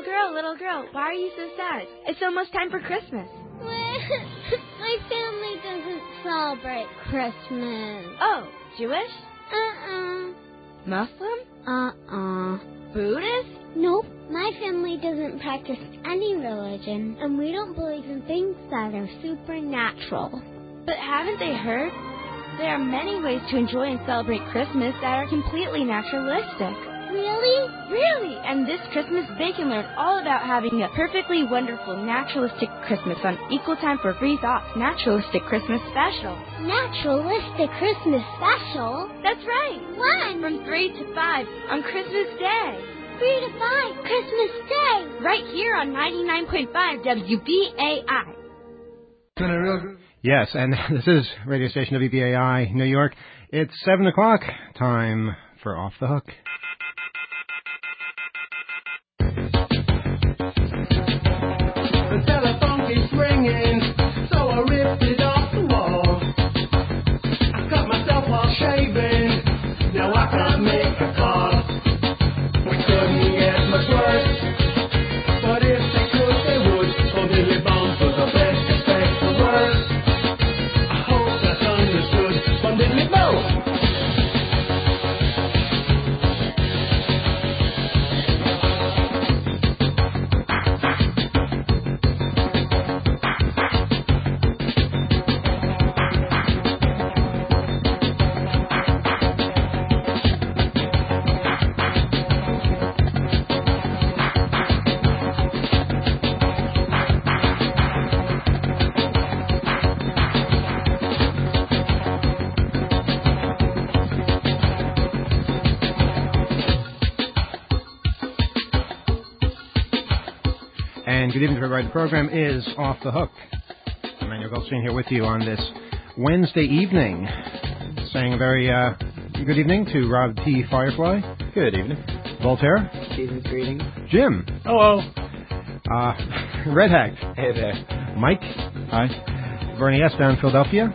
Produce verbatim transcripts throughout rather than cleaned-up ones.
girl, little girl, why are you so sad? It's almost time for Christmas. My family doesn't celebrate Christmas. Oh, Jewish? Uh-uh. Muslim? Uh-uh. Buddhist? Nope. My family doesn't practice any religion, and we don't believe in things that are supernatural. But haven't they heard? There are many ways to enjoy and celebrate Christmas that are completely naturalistic. Really? Really, and this Christmas they can learn all about having a perfectly wonderful naturalistic Christmas on Equal Time for Free Thoughts Naturalistic Christmas Special. Naturalistic Christmas Special? That's right. When? From three to five on Christmas Day. three to five, Christmas Day. Right here on ninety-nine point five W B A I. Yes, and this is radio station W B A I, New York. It's seven o'clock, time for Off the Hook. The telephone keeps ringing, so I ripped it off the wall. I cut myself while shaving, now I can't make a call. We couldn't get much worse, but if they could, they would. Oh, Billy Bones was the best, expect the worst. I hope that's understood from Billy Bones. And good evening to everybody. The program is Off the Hook. Emmanuel Goldstein here with you on this Wednesday evening. Saying a very uh, good evening to Rob T. Firefly. Good evening. Voltaire. Season's greetings. Jim. Hello. Uh, Red Hack. Hey there. Mike. Hi. Bernie S. down in Philadelphia.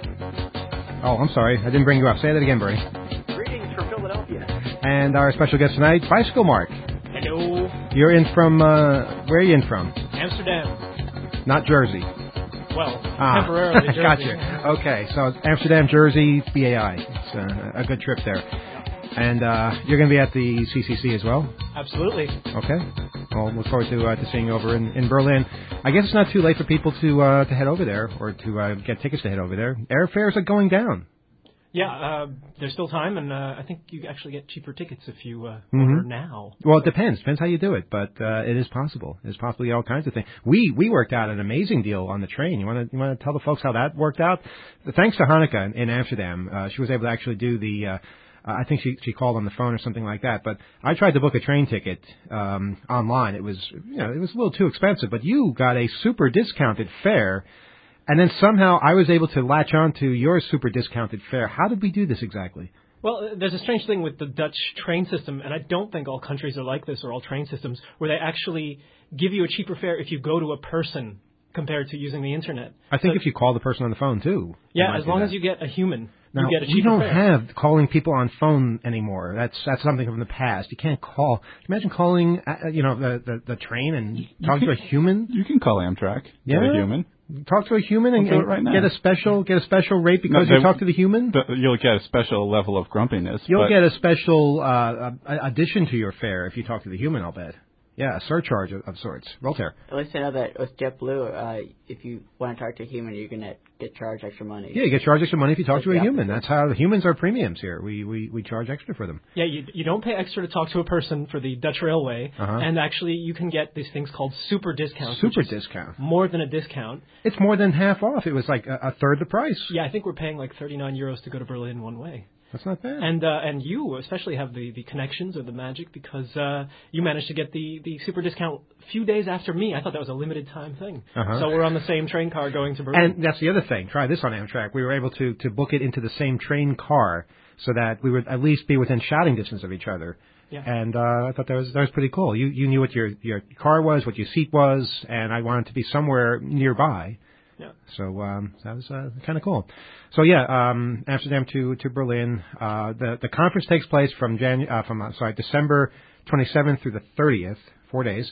Oh, I'm sorry. I didn't bring you up. Say that again, Bernie. Greetings from Philadelphia. And our special guest tonight, Bicycle Mark. Hello. You're in from, uh, where are you in from? Amsterdam. Not Jersey. Well, Ah, temporarily Jersey. Gotcha. Okay, so Amsterdam, Jersey, B A I. It's uh, a good trip there. And uh, you're going to be at the C C C as well? Absolutely. Okay. Well, look forward to uh, to seeing you over in, in Berlin. I guess it's not too late for people to uh, to head over there or to uh, get tickets to head over there. Airfares are going down. Yeah, uh, there's still time, and uh, I think you actually get cheaper tickets if you uh, Mm-hmm. order now. Well, it depends. Depends how you do it, but uh, it is possible. It's possibly all kinds of things. We we worked out an amazing deal on the train. You want to you want to tell the folks how that worked out? Thanks to Hanukkah in, in Amsterdam, uh, she was able to actually do the. Uh, I think she she called on the phone or something like that. But I tried to book a train ticket um, online. It was you know it was a little too expensive. But you got a super discounted fare. And then somehow I was able to latch on to your super discounted fare. How did we do this exactly? Well, there's a strange thing with the Dutch train system, and I don't think all countries are like this or all train systems, where they actually give you a cheaper fare if you go to a person compared to using the Internet. I think so, if you call the person on the phone, too. Yeah, as long as you get a human, now, you get a cheaper we don't fare. have calling people on phone anymore. That's that's something from the past. You can't call. Can you imagine calling, uh, you know, the, the, the train and talking to a human? You can call Amtrak. Yeah. To a human. Talk to a human and, I'll do it right and now. get a special get a special rate because No, you they- talk to the human. The- You'll get a special level of grumpiness. You'll but get a special uh, addition to your fare if you talk to the human. I'll bet. Yeah, a surcharge of, of sorts. Voltaire. At least I know that with JetBlue, uh, if you want to talk to a human, you're going to get charged extra money. Yeah, you get charged extra money if you talk That's to a the human. opposite. That's how humans are premiums here. We, we we charge extra for them. Yeah, you you don't pay extra to talk to a person for the Dutch Railway, Uh-huh. and actually you can get these things called super discounts. Super which is discount. More than a discount. It's more than half off. It was like a, a third the price. Yeah, I think we're paying like thirty-nine euros to go to Berlin one way. That's not bad. And uh, and you especially have the, the connections or the magic because uh, you managed to get the, the super discount a few days after me. I thought that was a limited time thing. Uh-huh. So we're on the same train car going to Berlin. And that's the other thing. Try this on Amtrak. We were able to, to book it into the same train car so that we would at least be within shouting distance of each other. Yeah. And uh, I thought that was that was pretty cool. You you knew what your your car was, what your seat was, and I wanted to be somewhere nearby. Yeah. So um, that was uh, kind of cool. So yeah, um, Amsterdam to to Berlin. Uh, the the conference takes place from Janu- uh, from uh, sorry December twenty-seventh through the thirtieth, four days.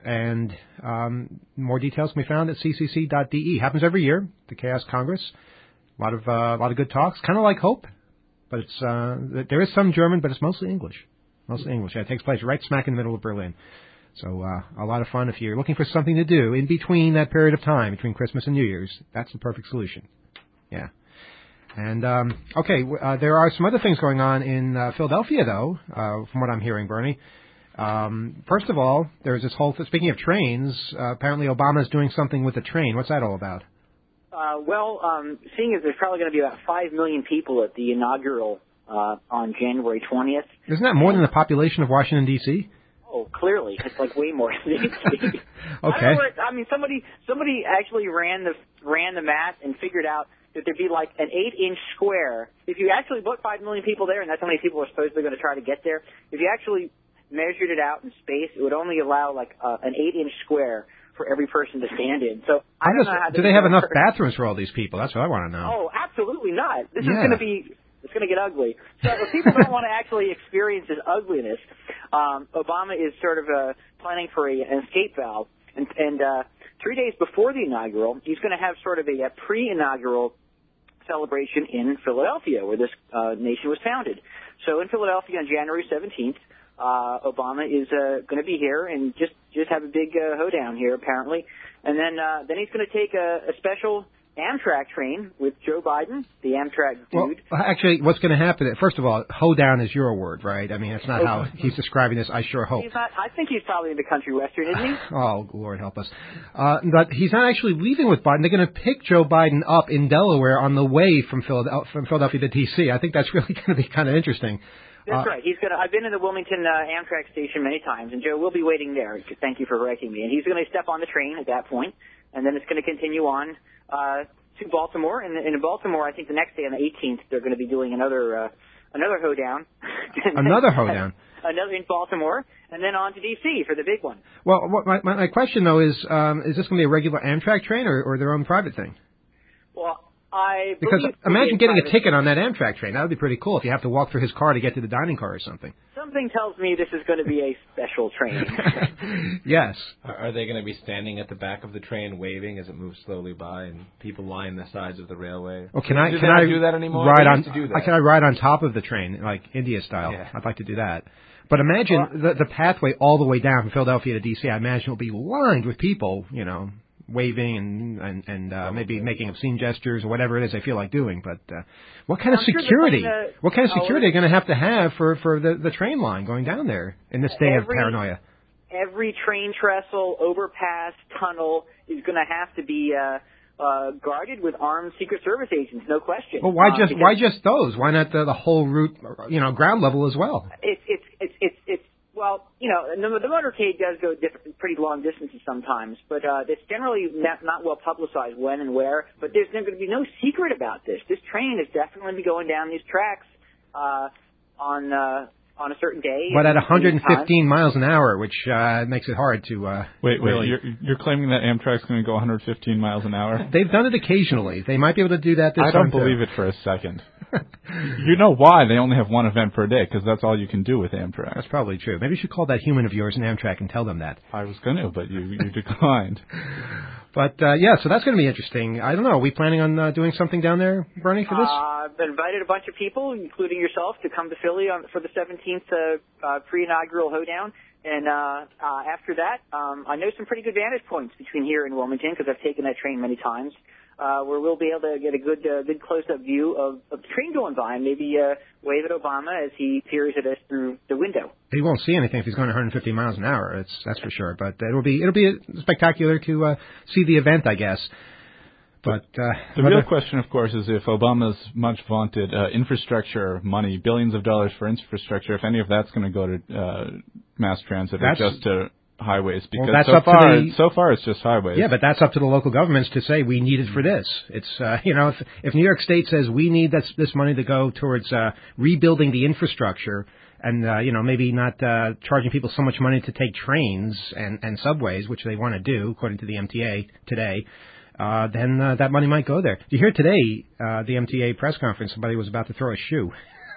and um, more details can be found at c c c dot d e. Happens every year, the Chaos Congress. A lot of uh, a lot of good talks, kind of like Hope, but it's uh, there is some German, but it's mostly English. Mostly English. Yeah, it takes place right smack in the middle of Berlin. So uh, a lot of fun if you're looking for something to do in between that period of time, between Christmas and New Year's. That's the perfect solution. Yeah. And, um, okay, uh, there are some other things going on in uh, Philadelphia, though, uh, from what I'm hearing, Bernie. Um, first of all, there's this whole, speaking of trains, uh, apparently Obama is doing something with the train. What's that all about? Uh, well, um, seeing as there's probably going to be about five million people at the inaugural uh, on January twentieth. Isn't that more than the population of Washington, D C? Oh, clearly. It's like way more than D C. Okay. I, don't know what, I mean, somebody somebody actually ran the ran the math and figured out that there'd be like an eight-inch square. If you actually put five million people there, and that's how many people are supposedly going to try to get there, if you actually measured it out in space, it would only allow like uh, an eight-inch square for every person to stand in. So I I'm don't just, know how do they have enough bathrooms for all these people? That's what I want to know. Oh, absolutely not. This Yeah. is going to be it's going to get ugly. So if people don't want to actually experience this ugliness, um, Obama is sort of uh, planning for a, an escape valve. And, and uh, three days before the inaugural, he's going to have sort of a, a pre-inaugural celebration in Philadelphia, where this uh, nation was founded. So in Philadelphia on January seventeenth, uh, Obama is uh, going to be here and just, just have a big uh, hoedown here, apparently. And then uh, then he's going to take a, a special Amtrak train with Joe Biden, the Amtrak dude. Well, actually, what's going to happen, first of all, hoedown is your word, right? I mean, it's not how he's describing this, I sure hope. He's not, I think he's probably in the country western, isn't he? Oh, Lord help us. Uh, but he's not actually leaving with Biden. They're going to pick Joe Biden up in Delaware on the way from Philadelphia, from Philadelphia to D C. I think that's really going to be kind of interesting. That's uh, right. He's gonna. I've been in the Wilmington uh, Amtrak station many times, and Joe will be waiting there. Thank you for correcting me. And he's going to step on the train at that point, and then it's going to continue on uh, to Baltimore. And, and in Baltimore, I think the next day on the eighteenth, they're going to be doing another uh, another hoedown. Another hoedown. Another in Baltimore, and then on to D C for the big one. Well, what, my, my question though is, um, is this going to be a regular Amtrak train or, or their own private thing? Well, I Because believe imagine getting private. a ticket on that Amtrak train. That would be pretty cool if you have to walk through his car to get to the dining car or something. Something tells me this is going to be a special train. Yes. Are are they going to be standing at the back of the train waving as it moves slowly by and people line the sides of the railway? Oh, can I do can they I not do that anymore? ride They on? used to do that. Can I ride on top of the train like India style? Yeah. I'd like to do that. But imagine the the pathway all the way down from Philadelphia to D C. I imagine it'll be lined with people, you know, waving and and, and uh, maybe making obscene gestures or whatever it is they feel like doing. But uh, what kind of I'm sure security? they're gonna- What kind of oh, security are you going to have to have for for the the train line going down there in this day of Every- paranoia? Every train trestle, overpass, tunnel is going to have to be uh, uh, guarded with armed Secret Service agents, no question. Well, why Um, just because why just those? Why not the, the whole route, you know, ground level as well? It's it's it's it's it's well, you know, the, the motorcade does go different, pretty long distances sometimes, but uh, it's generally not, not well publicized when and where. But there's going to be no secret about this. This train is definitely be going down these tracks uh, on. Uh, on a certain day. But at and- one hundred and time. fifteen miles an hour, which uh, makes it hard to uh, Wait, wait, really. you're, you're claiming that Amtrak's going to go one hundred fifteen miles an hour? They've done it occasionally. They might be able to do that this I time don't believe too. it for a second. You know why they only have one event per day, because that's all you can do with Amtrak. That's probably true. Maybe you should call that human of yours in Amtrak and tell them that. I was going to, but you, you declined. But, uh, yeah, so that's going to be interesting. I don't know. Are we planning on uh, doing something down there, Bernie, for this? Uh, I've invited a bunch of people, including yourself, to come to Philly on, for the seventeenth uh, uh, pre-inaugural hoedown. And uh, uh, after that, um, I know some pretty good vantage points between here and Wilmington, because I've taken that train many times, uh, where we'll be able to get a good uh, good close-up view of, of the train going by and maybe uh, wave at Obama as he peers at us through the window. He won't see anything if he's going one hundred fifty miles an hour. It's, that's for sure. But it'll be it'll be spectacular to uh, see the event, I guess. But uh, the real question, of course, is if Obama's much vaunted uh, infrastructure money, billions of dollars for infrastructure, if any of that's going to go to uh, mass transit or just to highways, because well, that's so up far to the, so far it's just highways. Yeah, but that's up to the local governments to say we need it for this. It's uh, you know if if New York State says we need this this money to go towards uh, rebuilding the infrastructure. And, uh, you know, maybe not uh, charging people so much money to take trains and, and subways, which they want to do, according to the M T A today, uh, then uh, that money might go there. You hear today, uh, the M T A press conference, somebody was about to throw a shoe.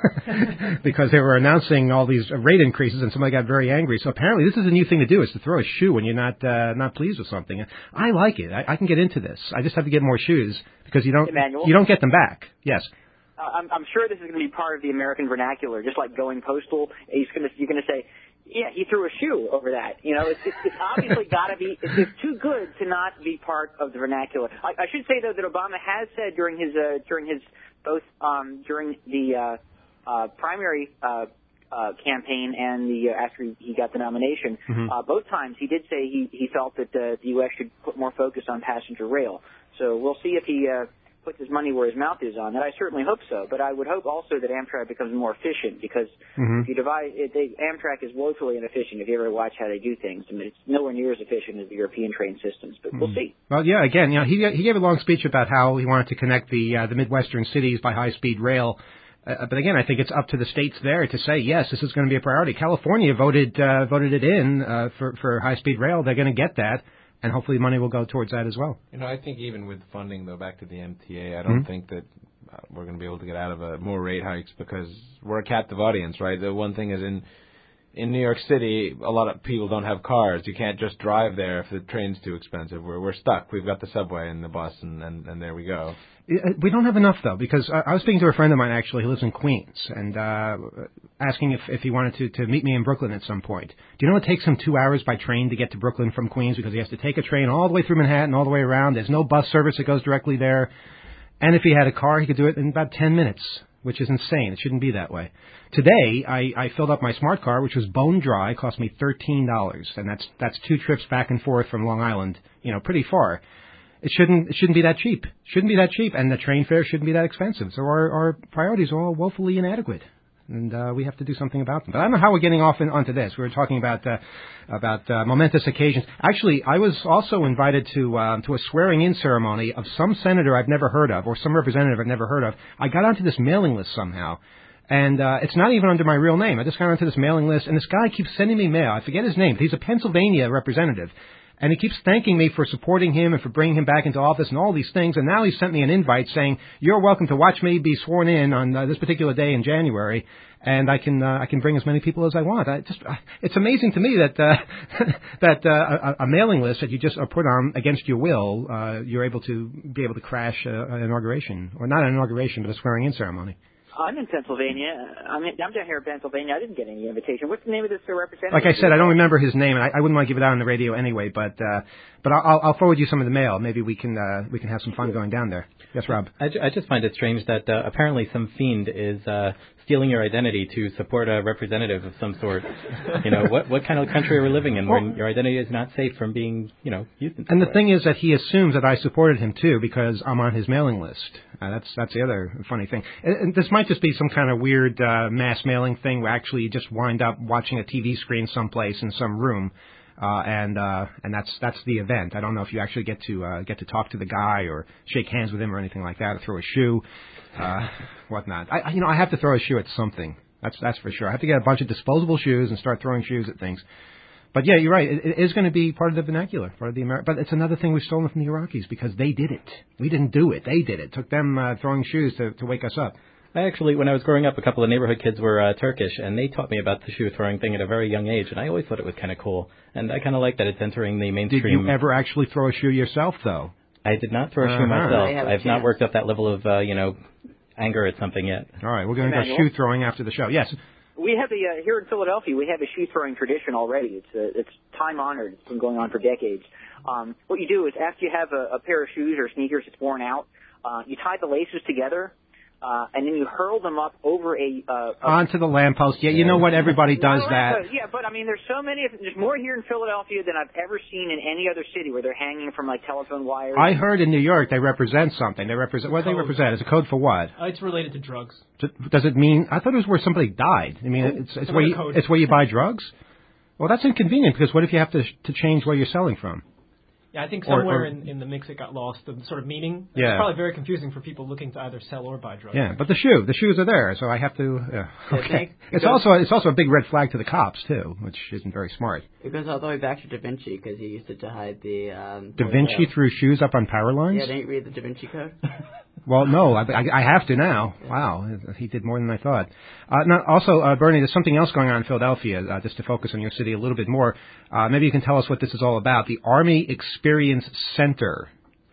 because they were announcing all these rate increases, and somebody got very angry. So apparently, this is a new thing to do: is to throw a shoe when you're not uh, not pleased with something. I like it. I, I can get into this. I just have to get more shoes because you don't Emmanuel? you don't get them back. Yes. Uh, I'm, I'm sure this is going to be part of the American vernacular, just like going postal. He's going to, you're going to say, yeah, he threw a shoe over that. You know, it's, it's, it's obviously got to be, it's, it's too good to not be part of the vernacular. I, I should say, though, that Obama has said during his, uh, during his, both um, during the uh, uh, primary uh, uh, campaign and the uh, after he, he got the nomination, Mm-hmm. uh, both times he did say he, he felt that uh, the U S should put more focus on passenger rail. So we'll see if he uh, puts his money where his mouth is on that. I certainly hope so, but I would hope also that Amtrak becomes more efficient because Mm-hmm. if you divide it, they, Amtrak is woefully inefficient. If you ever watch how they do things, I mean, it's nowhere near as efficient as the European train systems. But we'll see. Well, yeah. Again, you know, he he gave a long speech about how he wanted to connect the uh, the Midwestern cities by high speed rail. Uh, but again, I think it's up to the states there to say yes, this is going to be a priority. California voted uh, voted it in uh, for for high speed rail. They're going to get that. And hopefully money will go towards that as well. You know, I think even with funding, though, back to the M T A, I don't Mm-hmm. think that uh, we're going to be able to get out of a, more rate hikes because we're a captive audience, right? The one thing is in in New York City, a lot of people don't have cars. You can't just drive there if the train's too expensive. We're we're stuck. We've got the subway and the bus, and, and, and there we go. We don't have enough, though, because I, I was speaking to a friend of mine, actually, who lives in Queens, and uh, asking if, if he wanted to, to meet me in Brooklyn at some point. Do you know it takes him two hours by train to get to Brooklyn from Queens because he has to take a train all the way through Manhattan, all the way around. There's no bus service that goes directly there. And if he had a car, he could do it in about ten minutes, which is insane. It shouldn't be that way. Today, I, I filled up my smart car, which was bone dry, cost me thirteen dollars, and that's that's two trips back and forth from Long Island, you know, pretty far. It shouldn't it shouldn't be that cheap. Shouldn't be that cheap, and the train fare shouldn't be that expensive. So our, our priorities are all woefully inadequate, and uh, we have to do something about them. But I don't know how we're getting off in, onto this. We were talking about uh, about uh, momentous occasions. Actually, I was also invited to uh, to a swearing-in ceremony of some senator I've never heard of, or some representative I've never heard of. I got onto this mailing list somehow. And uh, it's not even under my real name. I just got onto this mailing list, and this guy keeps sending me mail. I forget his name. He's a Pennsylvania representative. And he keeps thanking me for supporting him and for bringing him back into office and all these things. And now he sent me an invite saying, you're welcome to watch me be sworn in on uh, this particular day in January. And I can uh, I can bring as many people as I want. I just uh, it's amazing to me that uh, that uh, a, a mailing list that you just are put on against your will, uh, you're able to be able to crash uh, an inauguration, or not an inauguration, but a swearing-in ceremony. I'm in Pennsylvania. I'm, in, I'm down here in Pennsylvania. I didn't get any invitation. What's the name of this uh, representative? Like I said, I don't remember his name, and I, I wouldn't want to give it out on the radio anyway. But uh, but I'll, I'll forward you some of the mail. Maybe we can uh, we can have some fun going down there. Yes, Rob. I, I just find it strange that uh, apparently some fiend is uh, stealing your identity to support a representative of some sort. You know, what what kind of country are we living in when your identity is not safe from being, you know, used in some And the way? thing is that he assumes that I supported him too because I'm on his mailing list. Uh, that's that's the other funny thing. And, and this might just be some kind of weird uh, mass mailing thing where actually you just wind up watching a T V screen someplace in some room. Uh, and uh, and that's that's the event. I don't know if you actually get to uh, get to talk to the guy or shake hands with him or anything like that, or throw a shoe, uh, whatnot. I you know I have to throw a shoe at something. That's that's for sure. I have to get a bunch of disposable shoes and start throwing shoes at things. But yeah, you're right. It, it is going to be part of the vernacular, part of the Ameri- But it's another thing we've stolen from the Iraqis because they did it. We didn't do it. They did it. It took them uh, throwing shoes to to wake us up. I actually, when I was growing up, a couple of neighborhood kids were uh, Turkish, and they taught me about the shoe throwing thing at a very young age, and I always thought it was kind of cool. And I kind of like that it's entering the mainstream. Did you ever actually throw a shoe yourself, though? I did not throw a shoe Uh-huh. myself. I've not worked up that level of, uh, you know, anger at something yet. All right, we're going to go Emmanuel? shoe throwing after the show. Yes. We have the uh, here in Philadelphia. We have a shoe throwing tradition already. It's uh, it's time honored. It's been going on for decades. Um, what you do is after you have a, a pair of shoes or sneakers that's worn out, uh, you tie the laces together. Uh, and then you hurl them up over a... Uh, a Onto the lamppost. Yeah, you know what? Everybody does no, that. no, yeah, but I mean, there's so many... There's more here in Philadelphia than I've ever seen in any other city where they're hanging from, like, telephone wires. I heard in New York they represent something. They represent... What do they represent? Is a code for what? Uh, it's related to drugs. Does it mean... I thought it was where somebody died. I mean, Oh, it's, it's, some where other you, code. it's where you buy drugs? Well, that's inconvenient because what if you have to to change where you're selling from? Yeah, I think Or- somewhere or- in, in the mix it got lost, the sort of meaning. Yeah. It's probably very confusing for people looking to either sell or buy drugs. Yeah, but the shoe, the shoes are there, so I have to. Yeah. Yeah, Okay. thank- It's because- also it's also a big red flag to the cops too, which isn't very smart. It goes all the way back to Da Vinci because he used it to hide the. Um, Da Vinci the- threw shoes up on power lines. Yeah, didn't you read the Da Vinci Code? Well, no, I, I, I have to now. Wow, he did more than I thought. Uh, now, also, uh, Bernie, there's something else going on in Philadelphia, uh, just to focus on your city a little bit more. Uh, maybe you can tell us what this is all about. The Army Experience Center.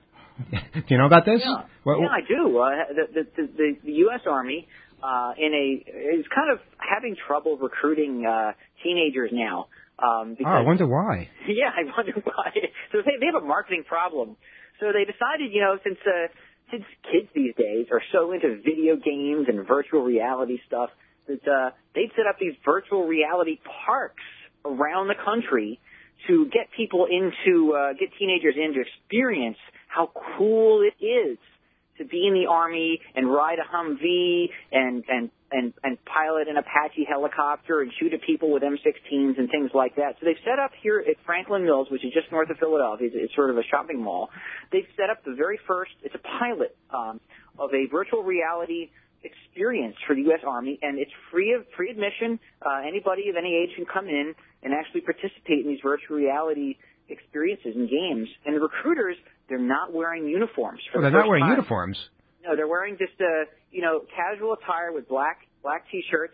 Do you know about this? Yeah, what, yeah I do. Uh, the, the, the, the U S Army uh, in a is kind of having trouble recruiting uh, teenagers now. Um, because, oh, I wonder why. Yeah, I wonder why. So they, they have a marketing problem. So they decided, you know, since uh, since kids these days are so into video games and virtual reality stuff, that uh, they'd set up these virtual reality parks around the country to get people into, uh, get teenagers in to experience how cool it is to be in the Army and ride a Humvee and, and, and, and pilot an Apache helicopter and shoot at people with M sixteens and things like that. So they've set up here at Franklin Mills, which is just north of Philadelphia. It's sort of a shopping mall. They've set up the very first, it's a pilot um, of a virtual reality experience for the U S Army, and it's free of free admission. Uh, anybody of any age can come in and actually participate in these virtual reality experiences and games. And the recruiters, they're not wearing uniforms. For oh, the they're not first wearing time. uniforms. No, they're wearing just a you know casual attire with black black t-shirts.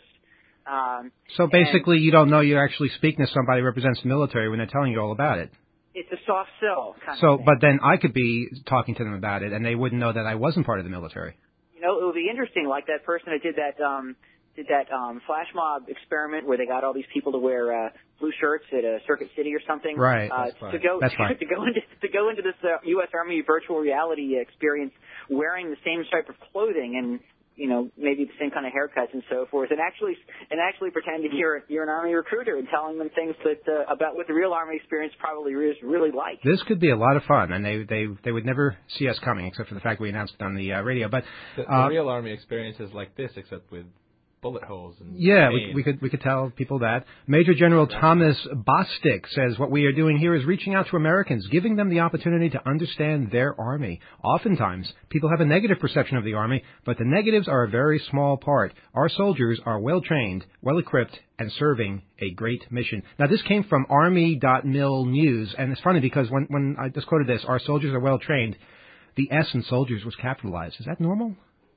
Um, so basically, you don't know you're actually speaking to somebody who represents the military when they're telling you all about it. It's a soft sell kind so, of thing. but then I could be talking to them about it, and they wouldn't know that I wasn't part of the military. You know, it would be interesting, like that person that did that um, did that um, flash mob experiment where they got all these people to wear uh, blue shirts at a Circuit City or something. Right. Uh, That's fine. to go That's to, fine. to go into to go into this uh, U S Army virtual reality experience wearing the same type of clothing and you know maybe the same kind of haircuts and so forth, and actually and actually pretending you're you're an Army recruiter and telling them things that uh, about what the real Army experience probably is really like. This could be a lot of fun, and they they they would never see us coming, except for the fact we announced it on the uh, radio. But the, the uh, real Army experience is like this, except with bullet holes and yeah, we, we could we could tell people that. Major General Thomas Bostic says what we are doing here is reaching out to Americans, giving them the opportunity to understand their Army. Oftentimes, people have a negative perception of the Army, but the negatives are a very small part. Our soldiers are well trained, well equipped, and serving a great mission. Now, this came from Army dot mil News, and it's funny because when when I just quoted this, our soldiers are well trained, the S in soldiers was capitalized. Is that normal?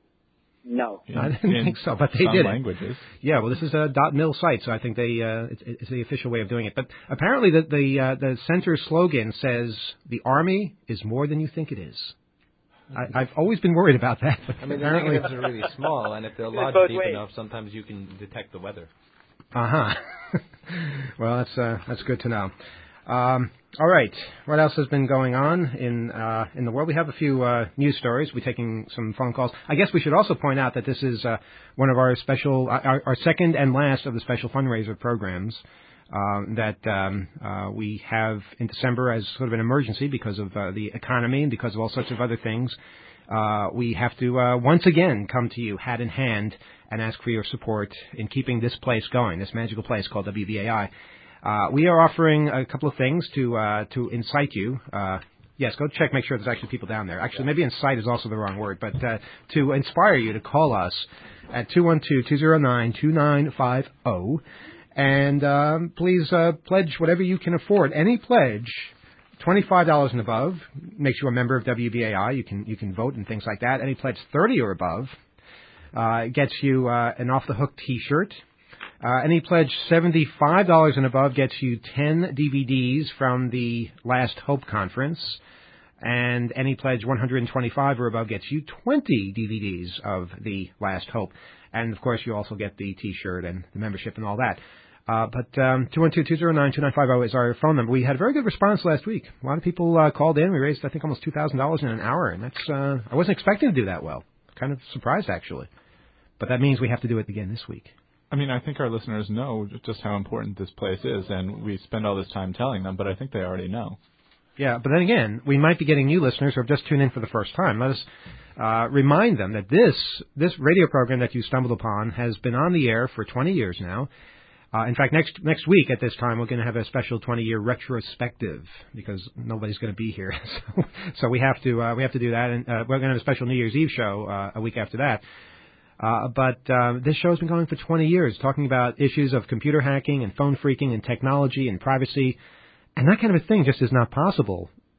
No, I didn't in think so, but they some did languages. it. Yeah, well, this is a .mil site, so I think they uh, it's, it's the official way of doing it. But apparently, the the, uh, the center slogan says, "The Army is more than you think it is." I, I've always been worried about that. But I mean, the apparently, negatives are really small, and if they're lodged both deep ways. enough, sometimes you can detect the weather. uh huh. Well, that's uh, that's good to know. Um, all right. What else has been going on in uh, in the world? We have a few uh, news stories. We're taking some phone calls. I guess we should also point out that this is uh, one of our special, our, our second and last of the special fundraiser programs uh, that um, uh, we have in December as sort of an emergency because of uh, the economy and because of all sorts of other things. Uh, we have to uh, once again come to you hat in hand and ask for your support in keeping this place going, this magical place called W B A I. Uh, we are offering a couple of things to uh, to incite you. Uh, yes, go check, make sure there's actually people down there. Actually, maybe incite is also the wrong word, but uh, to inspire you to call us at two one two, two zero nine, two nine five zero. And um, please uh, pledge whatever you can afford. Any pledge, twenty-five dollars and above, makes you a member of W B A I. You can you can vote and things like that. Any pledge thirty or above uh, gets you uh, an off-the-hook T-shirt. Uh, any pledge seventy-five dollars and above gets you ten D V Ds from the Last Hope Conference. And any pledge one hundred twenty-five dollars or above gets you twenty D V Ds of the Last Hope. And, of course, you also get the T-shirt and the membership and all that. Uh, but um, two one two, two zero nine, two nine five zero is our phone number. We had a very good response last week. A lot of people uh, called in. We raised, I think, almost two thousand dollars in an hour. And that's uh, I wasn't expecting to do that well. Kind of surprised, actually. But that means we have to do it again this week. I mean, I think our listeners know just how important this place is, and we spend all this time telling them, but I think they already know. Yeah, but then again, we might be getting new listeners who have just tuned in for the first time. Let us uh, remind them that this this radio program that you stumbled upon has been on the air for twenty years now. Uh, in fact, next next week at this time, we're going to have a special twenty-year retrospective because nobody's going to be here, so, so we have to uh, we have to do that, and uh, we're going to have a special New Year's Eve show uh, a week after that. Uh, but uh, this show's been going for twenty years, talking about issues of computer hacking and phone phreaking and technology and privacy. And that kind of a thing just is not possible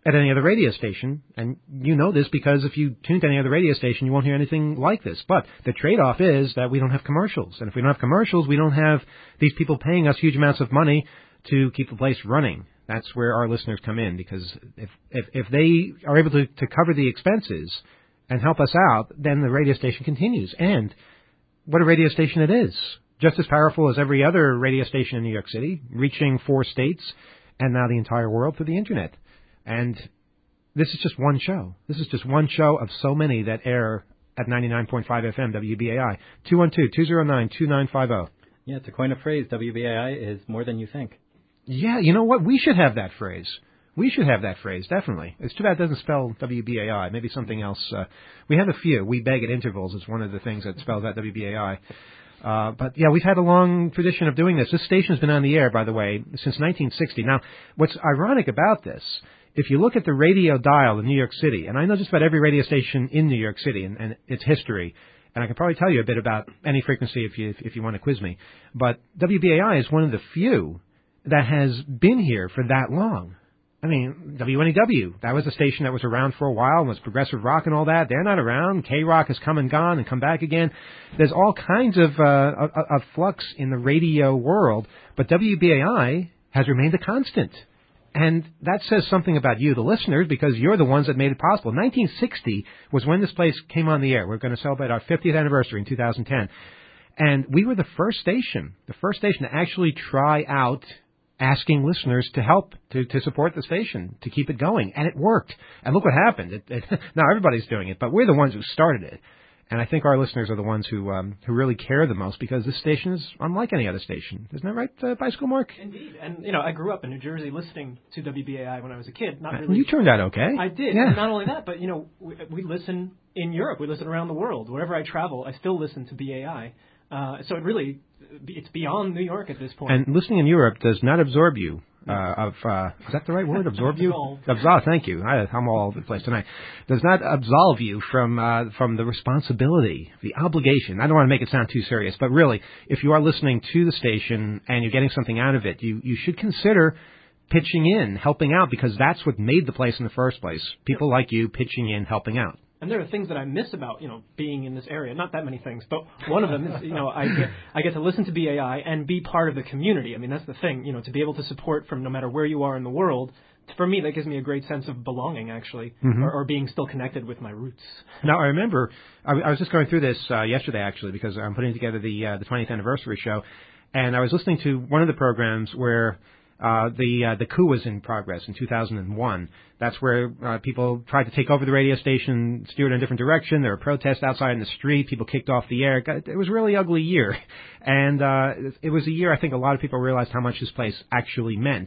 at any other radio station, and you know this because if you tune to any other radio station, you won't hear anything like this. But the trade-off is that we don't have commercials, and if we don't have commercials, we don't have these people paying us huge amounts of money to keep the place running. That's where our listeners come in, because if if, if they are able to, to cover the expenses and help us out, then the radio station continues. And what a radio station it is. Just as powerful as every other radio station in New York City, reaching four states and now the entire world through the Internet. And this is just one show. This is just one show of so many that air at ninety-nine point five F M W B A I. two one two, two zero nine, two nine five zero. Yeah, to coin a phrase, W B A I is more than you think. Yeah, you know what? We should have that phrase. We should have that phrase, definitely. It's too bad it doesn't spell W B A I. Maybe something else. Uh, we have a few. We beg at intervals is one of the things that spells out W B A I. Uh, but, yeah, we've had a long tradition of doing this. This station's been on the air, by the way, since nineteen sixty. Now, what's ironic about this, if you look at the radio dial in New York City, and I know just about every radio station in New York City and, and its history, and I can probably tell you a bit about any frequency if you if, if you want to quiz me, but W B A I is one of the few that has been here for that long. I mean, W N E W, that was a station that was around for a while and was progressive rock and all that. They're not around. K-Rock has come and gone and come back again. There's all kinds of, uh, of, of flux in the radio world, but W B A I has remained a constant. And that says something about you, the listeners, because you're the ones that made it possible. nineteen sixty was when this place came on the air. We're going to celebrate our fiftieth anniversary in two thousand ten. And we were the first station, the first station to actually try out asking listeners to help, to, to support the station, to keep it going. And it worked. And look what happened. It, it, now everybody's doing it, but we're the ones who started it. And I think our listeners are the ones who um, who really care the most, because this station is unlike any other station. Isn't that right, uh, Bicycle Mark? Indeed. And, you know, I grew up in New Jersey listening to W B A I when I was a kid. Not really. You turned out okay. I did. Yeah. And not only that, but, you know, we, we listen in Europe. We listen around the world. Wherever I travel, I still listen to B A I. Uh, so it really, it's beyond New York at this point. And listening in Europe does not absorb you. Uh, of uh, is that the right word? Absorb you? Absolve. Absolve. Thank you. I, I'm all over the place tonight. Does not absolve you from uh, from the responsibility, the obligation. I don't want to make it sound too serious, but really, if you are listening to the station and you're getting something out of it, you you should consider pitching in, helping out, because that's what made the place in the first place. People like you pitching in, helping out. And there are things that I miss about, you know, being in this area. Not that many things, but one of them is, you know, I get, I get to listen to B A I and be part of the community. I mean, that's the thing, you know, to be able to support from no matter where you are in the world. For me, that gives me a great sense of belonging, actually, mm-hmm. or, or being still connected with my roots. Now, I remember, I, I was just going through this uh, yesterday, actually, because I'm putting together the uh, the twentieth anniversary show, and I was listening to one of the programs where Uh, the uh, the coup was in progress in two thousand one. That's where uh, people tried to take over the radio station, steer it in a different direction. There were protests outside in the street. People kicked off the air. It was a really ugly year. And uh, it was a year I think a lot of people realized how much this place actually meant.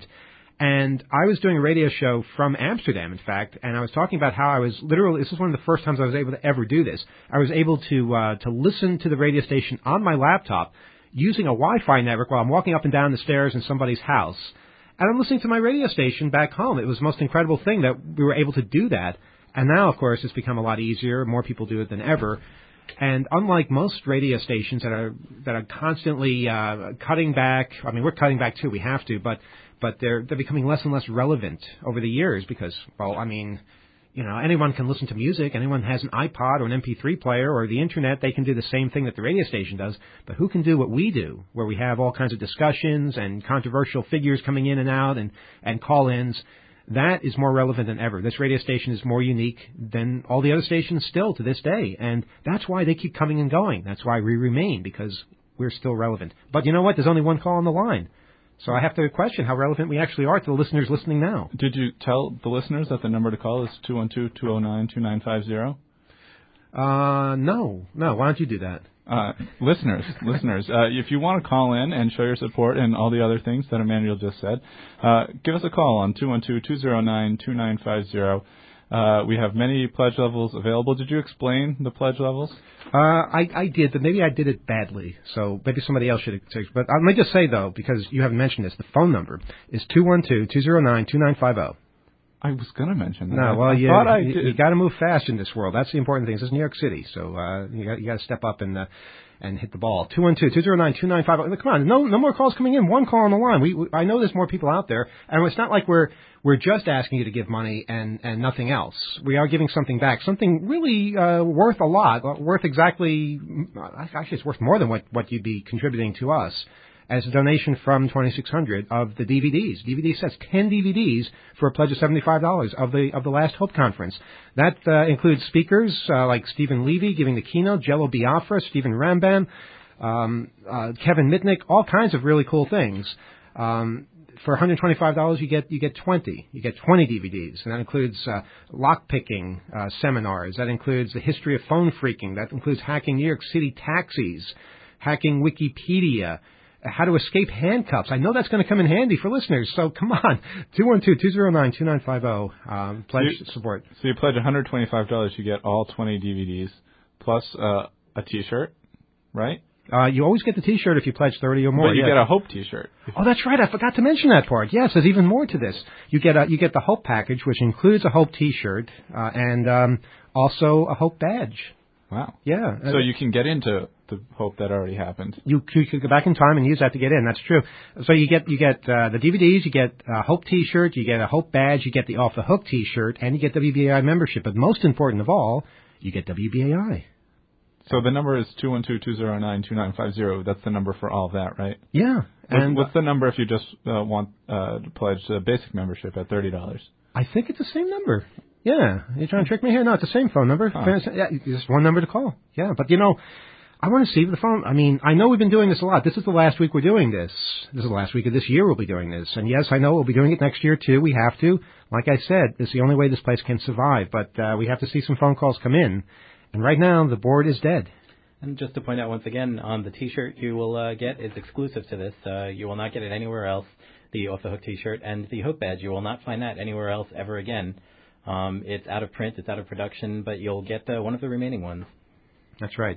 And I was doing a radio show from Amsterdam, in fact, and I was talking about how I was literally, this was one of the first times I was able to ever do this. I was able to uh, to listen to the radio station on my laptop using a Wi-Fi network while I'm walking up and down the stairs in somebody's house. And I'm listening to my radio station back home. It was the most incredible thing that we were able to do that. And now, of course, it's become a lot easier. More people do it than ever. And unlike most radio stations that are that are constantly uh, cutting back, I mean, we're cutting back too. We have to, but but they're they're becoming less and less relevant over the years because, well, I mean, you know, anyone can listen to music. Anyone has an iPod or an M P three player or the Internet. They can do the same thing that the radio station does. But who can do what we do, where we have all kinds of discussions and controversial figures coming in and out and, and call-ins? That is more relevant than ever. This radio station is more unique than all the other stations still to this day. And that's why they keep coming and going. That's why we remain, because we're still relevant. But you know what? There's only one call on the line. So I have to question how relevant we actually are to the listeners listening now. Did you tell the listeners that the number to call is two one two, two oh nine, two nine five zero? Uh, no. No, why don't you do that? Uh, listeners, listeners, uh, if you want to call in and show your support and all the other things that Emmanuel just said, uh, give us a call on two one two, two oh nine, two nine five zero. Uh, we have many pledge levels available. Did you explain the pledge levels? Uh, I, I did, but maybe I did it badly. So maybe somebody else should. But uh, let me just say, though, because you haven't mentioned this, the phone number is two one two, two oh nine, two nine five zero. I was going to mention that. No, well, I you, thought I you, you got to move fast in this world. That's the important thing. This is New York City, so uh, you got you got to step up and uh, and hit the ball. two one two, two zero nine, two nine five zero. Come on, no no more calls coming in. One call on the line. We, we I know there's more people out there, and it's not like we're we're just asking you to give money and, and nothing else. We are giving something back, something really uh, worth a lot, worth exactly, actually it's worth more than what, what you'd be contributing to us, as a donation from twenty-six hundred of the D V Ds. D V D sets, ten D V Ds for a pledge of seventy-five dollars of the of the Last Hope Conference. That uh, includes speakers uh, like Stephen Levy giving the keynote, Jello Biafra, Stephen Rambam, um, uh, Kevin Mitnick, all kinds of really cool things. Um, for one hundred twenty-five dollars, you get you get twenty. You get twenty D V Ds, and that includes uh, lockpicking uh, seminars. That includes the history of phone phreaking. That includes hacking New York City taxis, hacking Wikipedia, how to escape handcuffs. I know that's going to come in handy for listeners, so come on. two one two, two zero nine, two nine five zero. Um, pledge so you, support. So you pledge one hundred twenty-five dollars, you get all twenty D V Ds, plus uh, a T-shirt, right? Uh, you always get the T-shirt if you pledge thirty or more. But you yeah. get a Hope T-shirt. Oh, that's right. I forgot to mention that part. Yes, there's even more to this. You get a, you get the Hope package, which includes a Hope T-shirt uh, and um, also a Hope badge. Wow. Yeah. So you can get into the Hope that already happened. You, you could go back in time and use that to get in. That's true. So you get you get uh, the D V Ds, you get a Hope T-shirt, you get a Hope badge, you get the Off the Hook T-shirt, and you get W B A I membership. But most important of all, you get W B A I. So the number is two one two, two zero nine, two nine five zero. That's the number for all of that, right? Yeah. And what's, what's the number if you just uh, want uh, to pledge a basic membership at thirty dollars? I think it's the same number. Yeah. You're trying to trick me here? No, it's the same phone number. Huh. Yeah, just one number to call. Yeah. But, you know, I want to see the phone. I mean, I know we've been doing this a lot. This is the last week we're doing this. This is the last week of this year we'll be doing this. And, yes, I know we'll be doing it next year, too. We have to. Like I said, it's the only way this place can survive. But uh, we have to see some phone calls come in. And right now, the board is dead. And just to point out once again, on the T-shirt you will uh, get is exclusive to this. Uh, you will not get it anywhere else, the Off the Hook T-shirt. And the Hope badge, you will not find that anywhere else ever again. Um, it's out of print, it's out of production, but you'll get uh, one of the remaining ones. That's right.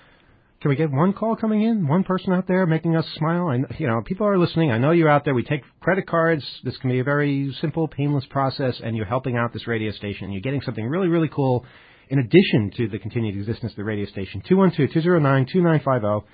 Can we get one call coming in? One person out there making us smile? I, you know, people are listening. I know you're out there. We take credit cards. This can be a very simple, painless process, and you're helping out this radio station. You're getting something really, really cool in addition to the continued existence of the radio station. two one two, two zero nine, two nine five zero.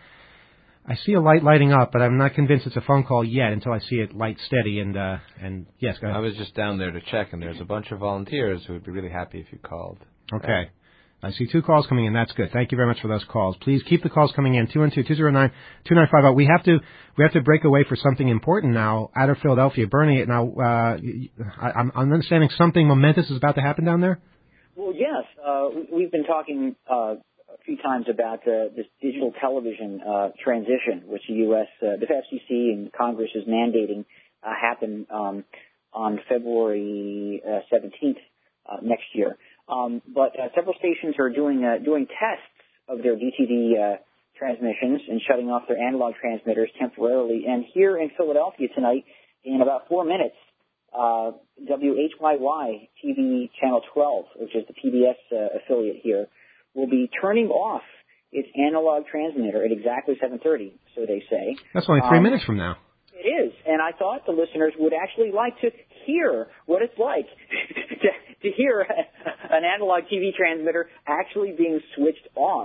I see a light lighting up, but I'm not convinced it's a phone call yet until I see it light steady. And, uh, and yes, go ahead. I was just down there to check, and there's a bunch of volunteers who would be really happy if you called. Okay. I see two calls coming in. That's good. Thank you very much for those calls. Please keep the calls coming in. two one two, two zero nine, two nine five zero. We have to we have to break away for something important now out of Philadelphia. Bernie, now uh, I, I'm understanding something momentous is about to happen down there? Well, yes. Uh, we've been talking uh, a few times about uh, this digital television uh, transition, which the U S, uh, the F C C and Congress is mandating uh, happen um, on February uh, seventeenth uh, next year. Um, but uh, several stations are doing uh, doing tests of their D T V uh, transmissions and shutting off their analog transmitters temporarily. And here in Philadelphia tonight, in about four minutes, uh, W H Y Y T V Channel twelve, which is the P B S uh, affiliate here, will be turning off its analog transmitter at exactly seven thirty, so they say. That's only three um, minutes from now. It is, and I thought the listeners would actually like to hear what it's like to, to hear an analog T V transmitter actually being switched off.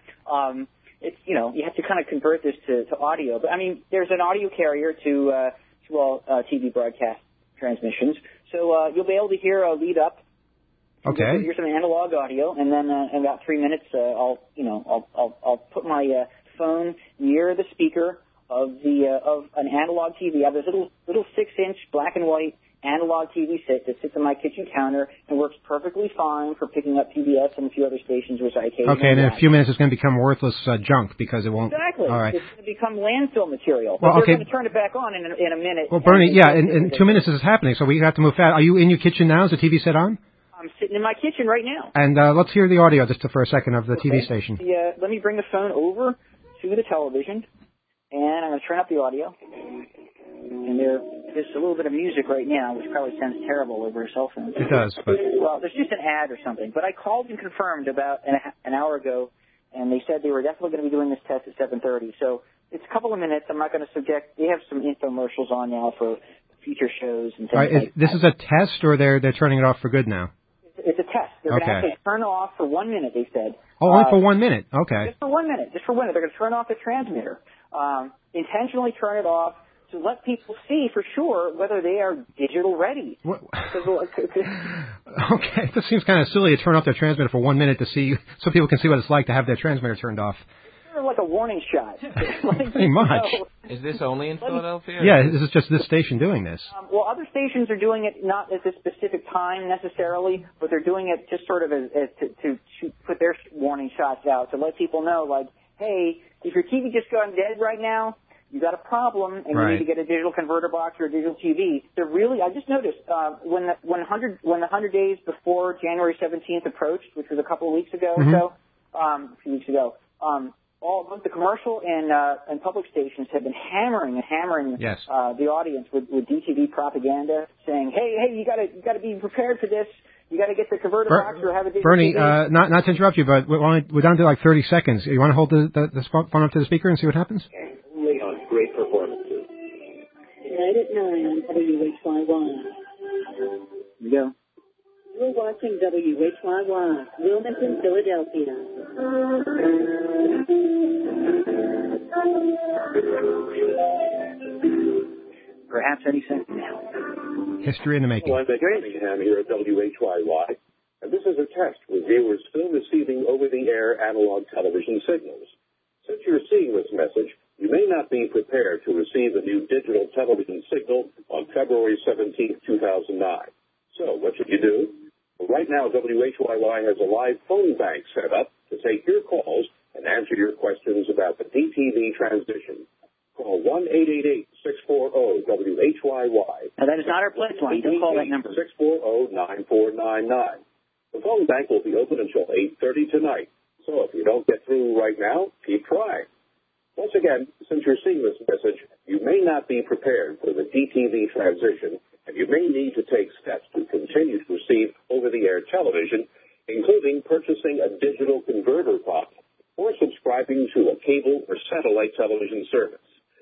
Um, it's, you know, you have to kind of convert this to, to audio. But, I mean, there's an audio carrier to, uh, to all uh, T V broadcast transmissions, so uh, you'll be able to hear a lead up. Okay. Here's some analog audio, and then uh, in about three minutes, uh, I'll, you know, I'll, I'll, I'll put my uh, phone near the speaker of the uh, of an analog T V. I have this little little six inch black and white analog T V set that sits on my kitchen counter and works perfectly fine for picking up P B S and a few other stations, which I occasionally Okay, and in watch. a few minutes it's going to become worthless uh, junk because it won't. Exactly. All right. It's going to become landfill material. Well, but okay. They're going to turn it back on in a, in a minute. Well, Bernie, and- yeah, in, in two minutes this is happening, so we have to move fast. Are you in your kitchen now? Is the T V set on? I'm sitting in my kitchen right now. And uh, let's hear the audio just for a second of the Okay. T V station. Yeah, let me bring the phone over to the television, and I'm going to turn up the audio. And there, there's a little bit of music right now, which probably sounds terrible over a cell phone. It does, but Well, there's just an ad or something. But I called and confirmed about an, an hour ago, and they said they were definitely going to be doing this test at seven thirty. So it's a couple of minutes. I'm not going to subject. They have some infomercials on now for future shows and things all right, is, like this that. is a test, or they're they're turning it off for good now? It's a test. They're Okay. going to actually turn it off for one minute, they said, Oh, only uh, for one minute. Okay. Just for one minute. Just for one minute. They're going to turn off the transmitter. Um, intentionally turn it off to let people see for sure whether they are digital ready. What? uh, Okay, this seems kind of silly to turn off their transmitter for one minute to see, so people can see what it's like to have their transmitter turned off. Sort of like a warning shot. Like, Pretty much. you know, Is this only in Philadelphia? Yeah, this is just this station doing this. Um, well, other stations are doing it not at this specific time necessarily, but they're doing it just sort of as, as to, to, to put their warning shots out to let people know, like, hey, if your T V just gone dead right now, you got a problem, and right. you need to get a digital converter box or a digital T V. They're really, I just noticed uh, when the when one hundred when the one hundred days before January seventeenth approached, which was a couple of weeks ago mm-hmm. or so, um, a few weeks ago. Um, all both the commercial and uh, and public stations have been hammering and hammering yes. uh, the audience with, with D T V propaganda, saying, "Hey, hey, you got to you got to be prepared for this. You got to get the converter Ber- box or have a digital Bernie, T V." uh, not not to interrupt you, but we're, only, we're down to like thirty seconds. You want to hold the, the, the phone up to the speaker and see what happens? Leon, great performances. Right at nine on W H Y Y. Here we go. We're watching W H Y Y, Wilmington, Philadelphia. Perhaps any second now. History in the making. Well, I'm Cunningham here at W H Y Y, and this is a test with viewers still receiving over-the-air analog television signals. Since you're seeing this message, you may not be prepared to receive a new digital television signal on February seventeenth, two thousand nine. So what should you do? Well, right now, W H Y Y has a live phone bank set up to take your calls and answer your questions about the D T V transition. Call one eight eight eight, six four zero, W H Y Y. Now, that is not our pledge line. Don't call that number. six four zero, nine four nine nine. The phone bank will be open until eight thirty tonight. So if you don't get through right now, keep trying. Once again, since you're seeing this message, you may not be prepared for the D T V transition, and you may need to take steps to continue to receive over-the-air television, including purchasing a digital converter box or subscribing to a cable or satellite television service.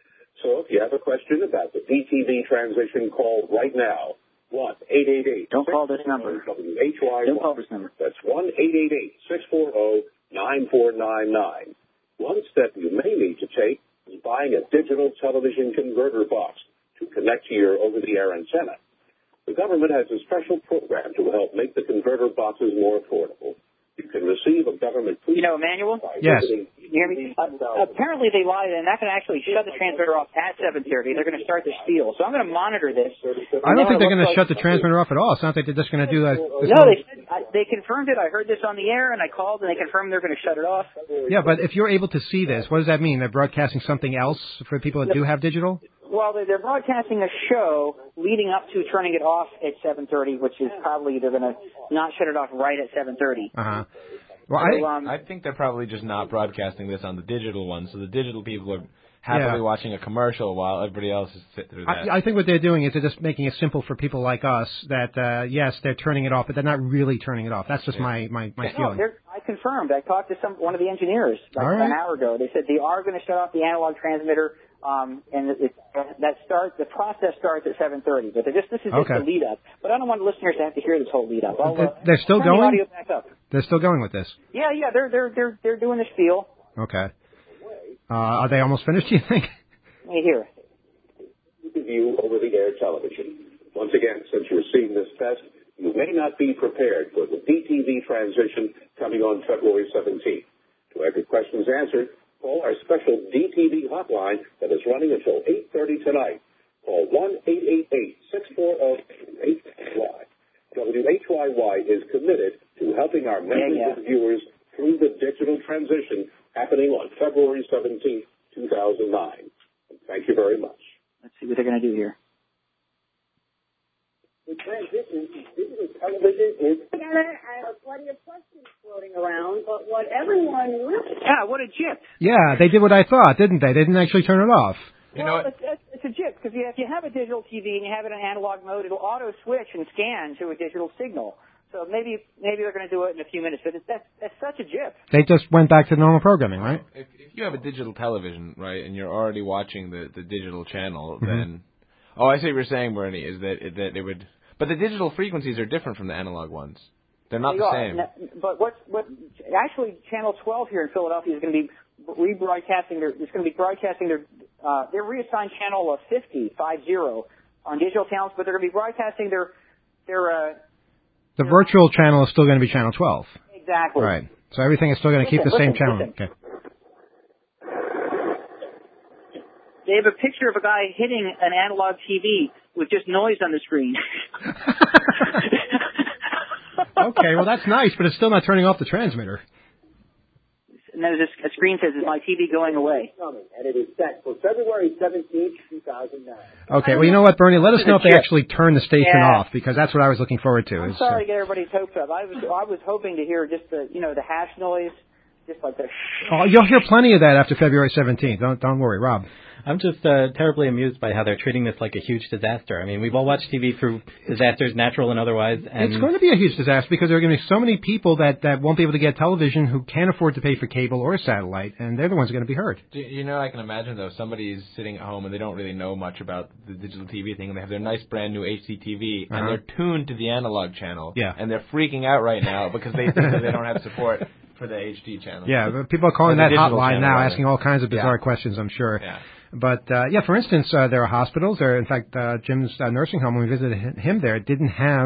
So if you have a question about the D T V transition, call right now. one eight eight eight. Don't call this number. W H Y Y. Don't call this number. That's one eight eight eight, six four zero, nine four nine nine. One step you may need to take is buying a digital television converter box to connect to your over-the-air antenna. The government has a special program to help make the converter boxes more affordable. You can receive a government... You know, Emmanuel? Yes. You hear me? Uh, apparently they lied, and that can actually shut the transmitter off at seven thirty. They're going to start the steal. So I'm going to monitor this. I don't think they're going to shut the transmitter off at all. It's not like they're just going to do that. No, they said, I, they confirmed it. I heard this on the air, and I called, and they confirmed they're going to shut it off. Yeah, but if you're able to see this, what does that mean? They're broadcasting something else for people that do have digital? Well, they're, they're broadcasting a show leading up to turning it off at seven thirty, which is probably they're going to not shut it off right at seven thirty. Uh-huh. Well, so, I, um, I think they're probably just not broadcasting this on the digital one, so the digital people are happily Yeah. watching a commercial while everybody else is sitting through that. I, I think what they're doing is they're just making it simple for people like us that, uh, yes, they're turning it off, but they're not really turning it off. That's just my, my, my no, feeling. they're- I confirmed. I talked to some one of the engineers like All right. an hour ago. They said they are going to shut off the analog transmitter, um, and it, it, that starts. The process starts at seven thirty. But they're just this is just Okay. the lead up. But I don't want listeners to have to hear this whole lead up. I'll, uh, They're still turn the going? audio back up. They're still going with this. Yeah, yeah, they're they're they're they're doing the spiel. Okay. Uh, are they almost finished, do you think? Let me hear. To view over-the-air television. Once again, since you're seeing this test, you may not be prepared for the D T V transition coming on February seventeenth. To have your questions answered, call our special D T V hotline that is running until eight thirty tonight. Call one eight eight eight, six four zero, eight Y. W H Y Y is committed to helping our members Yeah, yeah. and viewers through the digital transition happening on February seventeenth, two thousand nine. Thank you very much. Let's see what they're going to do here. The transition to digital television is... I have plenty of questions floating around, but what everyone really... Yeah, what a jip. Yeah, they did what I thought, didn't they? They didn't actually turn it off. You well, know what? it's, it's, it's a jip because if you have a digital T V and you have it in analog mode, it'll auto switch and scan to a digital signal. So maybe maybe they're going to do it in a few minutes, but it's, that's that's such a jip. They just went back to normal programming, right? If, if you have a digital television, right, and you're already watching the, the digital channel, Mhm. then... Oh, I see what you're saying, Bernie, is that that it would... But the digital frequencies are different from the analog ones. They're not they the are. same. Now, but what's what? Actually, Channel twelve here in Philadelphia is going to be rebroadcasting. Their, it's going to be broadcasting their. Uh, they're reassigned channel fifty, five zero, on digital channels, but they're going to be broadcasting their their. Uh, the their virtual channel is still going to be Channel twelve. Exactly. Right. So everything is still going to keep the listen, same channel. Listen. Okay. They have a picture of a guy hitting an analog T V with just noise on the screen. Okay, well that's nice, but it's still not turning off the transmitter. And there's a, a screen says, "Is my T V going away?" And it is set for February seventeenth, two thousand nine. Okay, well you know what, Bernie? Let us know if they chip. actually turn the station Yeah. off, because that's what I was looking forward to. I'm is, sorry uh, to get everybody's hopes up. I was I was hoping to hear just the you know the hash noise, just like the. Oh, you'll hear plenty of that after February seventeenth. Don't don't worry, Rob. I'm just uh, terribly amused by how they're treating this like a huge disaster. I mean, we've all watched T V through disasters, natural and otherwise. And it's going to be a huge disaster because there are going to be so many people that, that won't be able to get television who can't afford to pay for cable or satellite, and they're the ones who are going to be hurt. Do you know, I can imagine, though, somebody's sitting at home and they don't really know much about the digital T V thing, and they have their nice brand new H D T V, Uh-huh. and they're tuned to the analog channel, Yeah. and they're freaking out right now because they think that they don't have support for the H D channel. Yeah, but people are calling Or that the digital hotline channel, now, rather. asking all kinds of bizarre Yeah. questions, I'm sure. Yeah. But, uh, yeah, for instance, uh, there are hospitals. There, in fact, uh, Jim's uh, nursing home, when we visited him him there, didn't have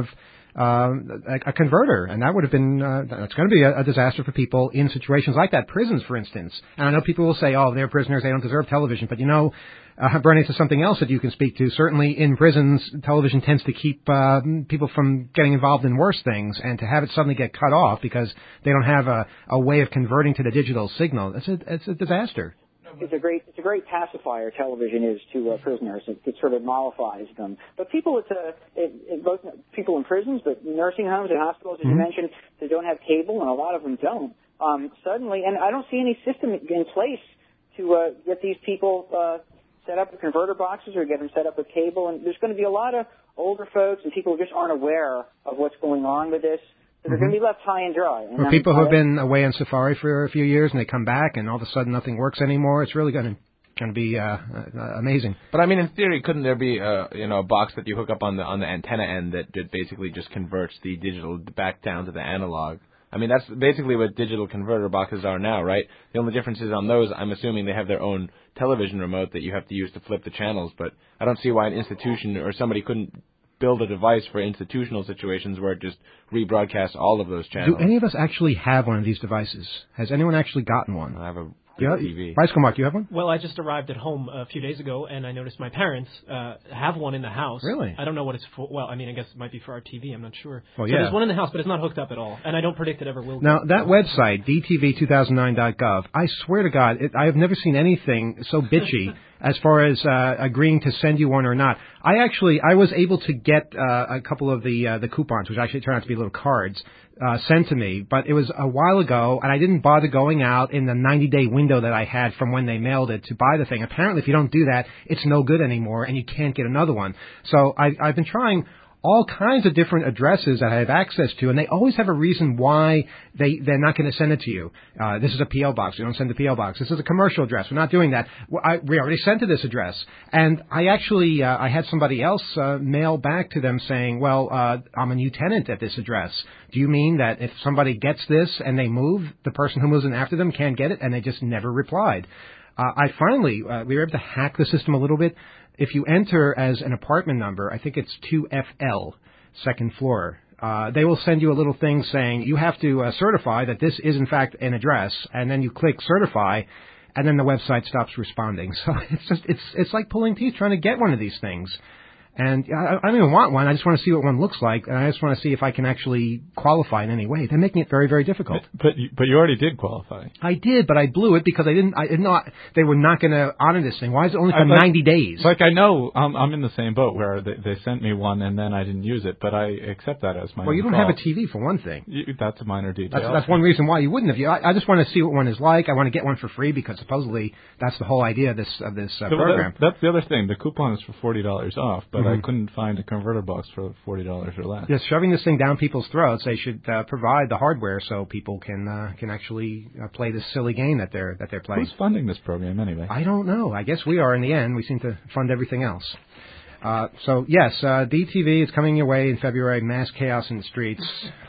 um, a, a converter, and that would have been, uh, that's going to be a, a disaster for people in situations like that. Prisons, for instance. And I know people will say, oh, they're prisoners, they don't deserve television. But, you know, uh, Bernie, this is something else that you can speak to. Certainly in prisons, television tends to keep uh, people from getting involved in worse things, and to have it suddenly get cut off because they don't have a, a way of converting to the digital signal, it's a, it's a disaster. It's a great, it's a great pacifier. Television is to uh, prisoners. It, it sort of mollifies them. But people, it's a, it, it, both people in prisons, but nursing homes and hospitals, as Mm-hmm. you mentioned, they don't have cable, and a lot of them don't. Um, suddenly, and I don't see any system in place to uh, get these people uh, set up with converter boxes or get them set up with cable. And there's going to be a lot of older folks and people who just aren't aware of what's going on with this. So they're Mm-hmm. going to be left high and dry. And Or I'm- people who have I- been away on safari for a few years and they come back and all of a sudden nothing works anymore. It's really going to going to be uh, uh, amazing. But I mean, in theory, couldn't there be a you know a box that you hook up on the on the antenna end that, that basically just converts the digital back down to the analog? I mean, that's basically what digital converter boxes are now, right? The only difference is on those, I'm assuming they have their own television remote that you have to use to flip the channels. But I don't see why an institution or somebody couldn't build a device for institutional situations where it just rebroadcasts all of those channels. Do any of us actually have one of these devices? Has anyone actually gotten one? I have a Yeah, T V. Bicycle Mark, do you have one? Well, I just arrived at home a few days ago, and I noticed my parents uh, have one in the house. Really? I don't know what it's for. Well, I mean, I guess it might be for our T V. I'm not sure. Well, so yeah. there's one in the house, but it's not hooked up at all, and I don't predict it ever will. Now, be. that website, d t v two thousand nine dot gov, I swear to God, it, I have never seen anything so bitchy as far as uh, agreeing to send you one or not. I actually, I was able to get uh, a couple of the uh, the coupons, which actually turned out to be little cards, uh, sent to me, but it was a while ago, and I didn't bother going out in the ninety-day window that I had from when they mailed it to buy the thing. Apparently, if you don't do that, it's no good anymore, and you can't get another one. So I, I've been trying all kinds of different addresses that I have access to, and they always have a reason why they, they're not going to send it to you. Uh, this is a P O box. We don't send the P O box. This is a commercial address. We're not doing that. Well, I, we already sent to this address. And I actually, uh, I had somebody else uh, mail back to them saying, well, uh, I'm a new tenant at this address. Do you mean that if somebody gets this and they move, the person who moves in after them can't get it? And they just never replied. Uh, I finally, uh, we were able to hack the system a little bit. If you enter as an apartment number, I think it's two F L, second floor, uh, they will send you a little thing saying you have to uh, certify that this is in fact an address, and then you click certify, and then the website stops responding. So it's just, it's, it's like pulling teeth trying to get one of these things. And I, I don't even want one. I just want to see what one looks like, and I just want to see if I can actually qualify in any way. They're making it very, very difficult. But you, but you already did qualify. I did, but I blew it because I didn't. I did not. They were not going to honor this thing. Why is it only for I- like- ninety days? Like I know, I'm, I'm in the same boat where they, they sent me one and then I didn't use it, but I accept that as my Well, you own don't have a fault. T V for one thing. You, that's a minor detail. That's, that's one reason why you wouldn't have. You, I, I just want to see what one is like. I want to get one for free because supposedly that's the whole idea of this of this uh, So program. that, that's the other thing. The coupon is for forty dollars off, but Mhm. I couldn't find a converter box for forty dollars or less. Just shoving this thing down people's throats. They should uh, provide the hardware so people can uh, can actually uh, play this silly game that they're that they're playing. Who's funding this program anyway? I don't know. I guess we are in the end. We seem to fund everything else. Uh, so yes, uh, D T V is coming your way in February. Mass chaos in the streets.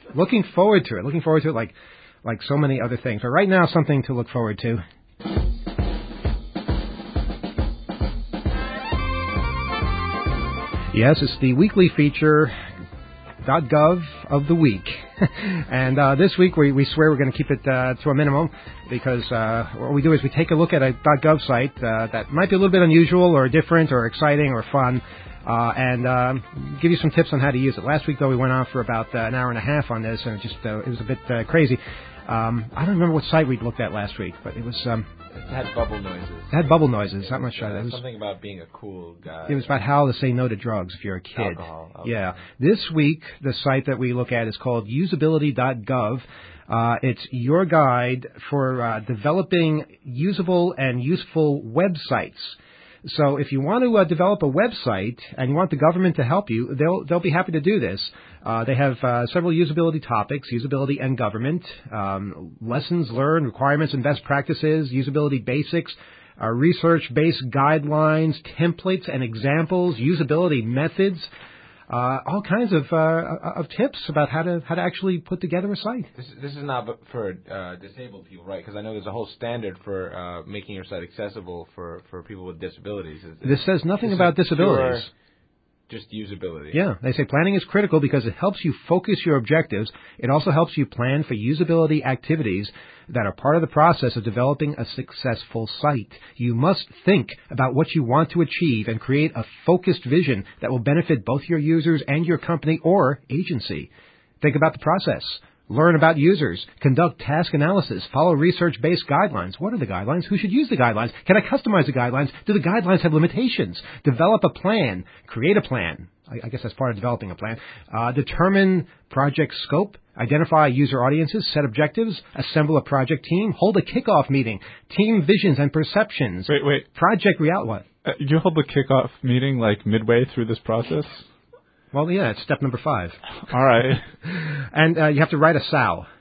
looking forward to it. Looking forward to it like like so many other things. But right now, something to look forward to. Yes, it's the weekly feature, .gov of the week. And uh, this week we, we swear we're going to keep it uh, to a minimum because uh, what we do is we take a look at a .gov site uh, that might be a little bit unusual or different or exciting or fun uh, and uh, give you some tips on how to use it. Last week, though, we went on for about uh, an hour and a half on this, and it just uh, it was a bit uh, crazy. Um, I don't remember what site we looked at last week, but it was... Um, It had bubble noises. It had bubble noises. Not much. Yeah, it was something about being a cool guy. It was about how to say no to drugs if you're a kid. Alcohol. alcohol. Yeah. This week, the site that we look at is called usability dot gov. Uh, it's your guide for uh, developing usable and useful websites. So if you want to uh, develop a website and you want the government to help you, they'll they'll be happy to do this. Uh, they have uh, several usability topics, usability and government, um, lessons learned, requirements and best practices, usability basics, uh, research-based guidelines, templates and examples, usability methods, uh, all kinds of uh, of tips about how to how to actually put together a site. This, this is not for uh, disabled people, right? Because I know there's a whole standard for uh, making your site accessible for, for people with disabilities. Is, This says nothing this about is disabilities. pure Just usability. Yeah, they say planning is critical because it helps you focus your objectives. It also helps you plan for usability activities that are part of the process of developing a successful site. You must think about what you want to achieve and create a focused vision that will benefit both your users and your company or agency. Think about the process. Learn about users. Conduct task analysis. Follow research-based guidelines. What are the guidelines? Who should use the guidelines? Can I customize the guidelines? Do the guidelines have limitations? Develop a plan. Create a plan. I, I guess that's part of developing a plan. Uh, determine project scope. Identify user audiences. Set objectives. Assemble a project team. Hold a kickoff meeting. Team visions and perceptions. Wait, wait. Project reality. What? Uh, you hold the kickoff meeting like midway through this process? Well, yeah, it's step number five. All right. And uh, you have to write a S O W.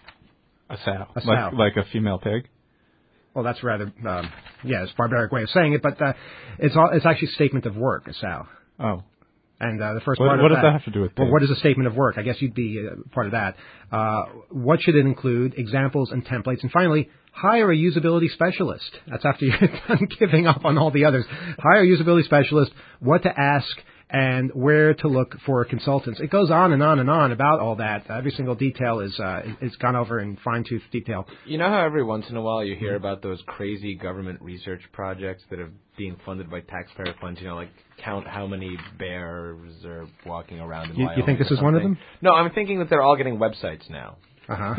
A sow. A like, sow. like a female pig? Well, that's rather, um, yeah, it's a barbaric way of saying it, but uh, it's all, it's actually a statement of work, a S O W. Oh. And uh, the first What, part what of does that have to do with Well, pigs? what is a statement of work? I guess you'd be uh, part of that. Uh, what should it include? Examples and templates. And finally, hire a usability specialist. That's after you're done giving up on all the others. Hire a usability specialist, what to ask, and where to look for consultants. It goes on and on and on about all that. Every single detail is uh, is gone over in fine-tooth detail. You know how every once in a while you hear about those crazy government research projects that are being funded by taxpayer funds, you know, like count how many bears are walking around in You, Wyoming you think this or is one of something? them? No, I'm thinking that they're all getting websites now. Uh-huh.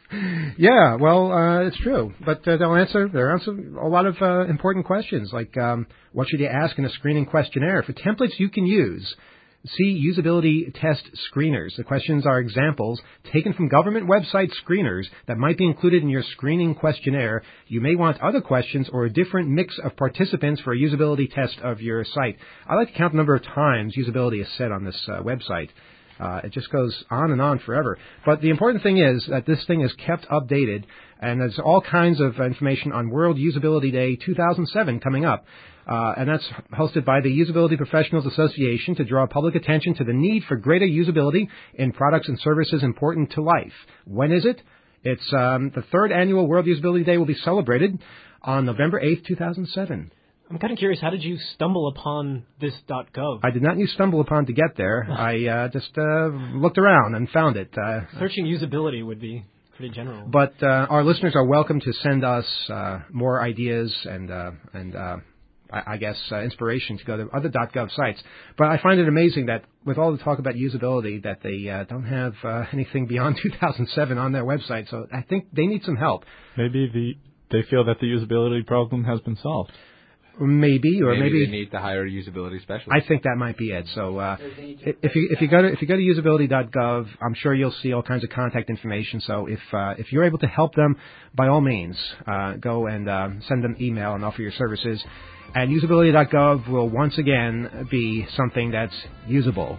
Yeah, well, uh, it's true. But uh, they'll answer, they'll answer a lot of uh, important questions, like um, what should you ask in a screening questionnaire? For templates you can use, see usability test screeners. The questions are examples taken from government website screeners that might be included in your screening questionnaire. You may want other questions or a different mix of participants for a usability test of your site. I like to count the number of times usability is said on this uh, website. Uh, it just goes on and on forever. But the important thing is that this thing is kept updated, and there's all kinds of information on World Usability Day two thousand seven coming up. Uh, and that's hosted by the Usability Professionals Association to draw public attention to the need for greater usability in products and services important to life. When is it? It's um, the third annual World Usability Day will be celebrated on November eighth, two thousand seven. I'm kind of curious, how did you stumble upon this .gov? I did not use stumble upon to get there. I uh, just uh, looked around and found it. Uh, Searching usability would be pretty general. But uh, our listeners are welcome to send us uh, more ideas and uh, and uh, I, I guess uh, inspiration to go to other .gov sites. But I find it amazing that with all the talk about usability, that they uh, don't have uh, anything beyond two thousand seven on their website. So I think they need some help. Maybe the they feel that the usability problem has been solved. Maybe, or maybe, maybe they need to hire a usability specialist. I think that might be it. So uh, if you if you go to if you go to usability dot gov, I'm sure you'll see all kinds of contact information. So if uh, if you're able to help them, by all means, uh, go and uh, send them email and offer your services. And usability dot gov will once again be something that's usable.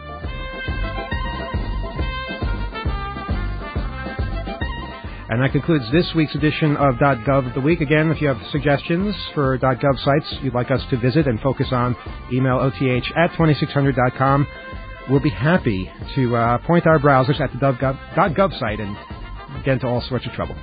And that concludes this week's edition of .gov of the Week. Again, if you have suggestions for .gov sites you'd like us to visit and focus on, email O T H at twenty-six hundred dot com. we'll be happy to uh, point our browsers at the .gov site and get into all sorts of trouble.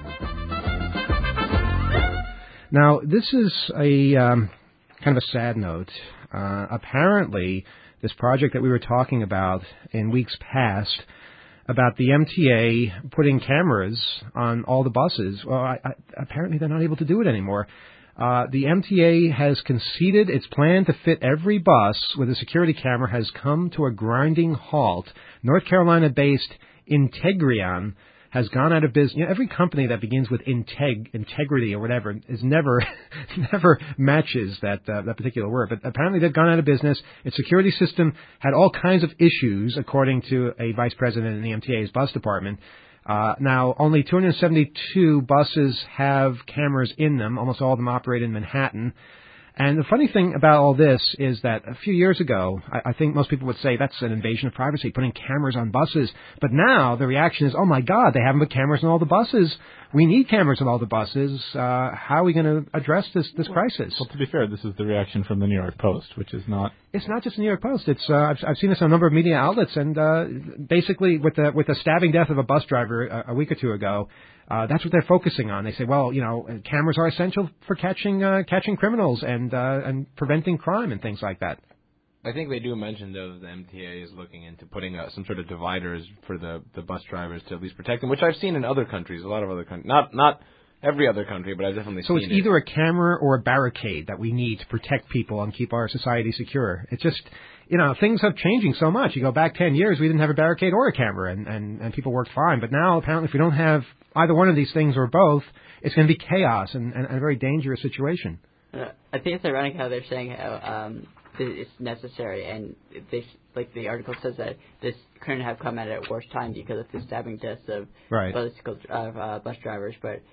Now, this is a um, kind of a sad note. Uh, apparently, this project that we were talking about in weeks past about the M T A putting cameras on all the buses, well, I, I, apparently they're not able to do it anymore. Uh, the M T A has conceded its plan to fit every bus with a security camera has come to a grinding halt. North Carolina-based Integrion has gone out of business. You know, every company that begins with integ, integrity or whatever is never, never matches that uh, that particular word. But apparently they've gone out of business. Its security system had all kinds of issues, according to a vice president in the M T A's bus department. Uh, now, only two hundred seventy-two buses have cameras in them. Almost all of them operate in Manhattan. And the funny thing about all this is that a few years ago, I, I think most people would say that's an invasion of privacy, putting cameras on buses. But now the reaction is, oh, my God, they haven't put cameras on all the buses. We need cameras on all the buses. Uh, how are we going to address this this well, crisis? Well, to be fair, this is the reaction from the New York Post, which is not... It's not just the New York Post. It's uh, I've, I've seen this on a number of media outlets, and uh, basically with the with the stabbing death of a bus driver a, a week or two ago, uh, that's what they're focusing on. They say, well, you know, cameras are essential for catching uh, catching criminals and uh, and preventing crime and things like that. I think they do mention, though, the M T A is looking into putting uh, some sort of dividers for the, the bus drivers to at least protect them, which I've seen in other countries, a lot of other countries. Not not every other country, but I've definitely so seen it. So it's either a camera or a barricade that we need to protect people and keep our society secure. It's just, you know, things have changing so much. You go back ten years, we didn't have a barricade or a camera, and, and, and people worked fine. But now, apparently, if we don't have either one of these things or both, it's going to be chaos and, and, and a very dangerous situation. Uh, I think it's ironic how they're saying how um, it's necessary, and they, like the article says that this couldn't have come at a worse time because of the stabbing deaths of right. bus, of, uh, bus drivers, but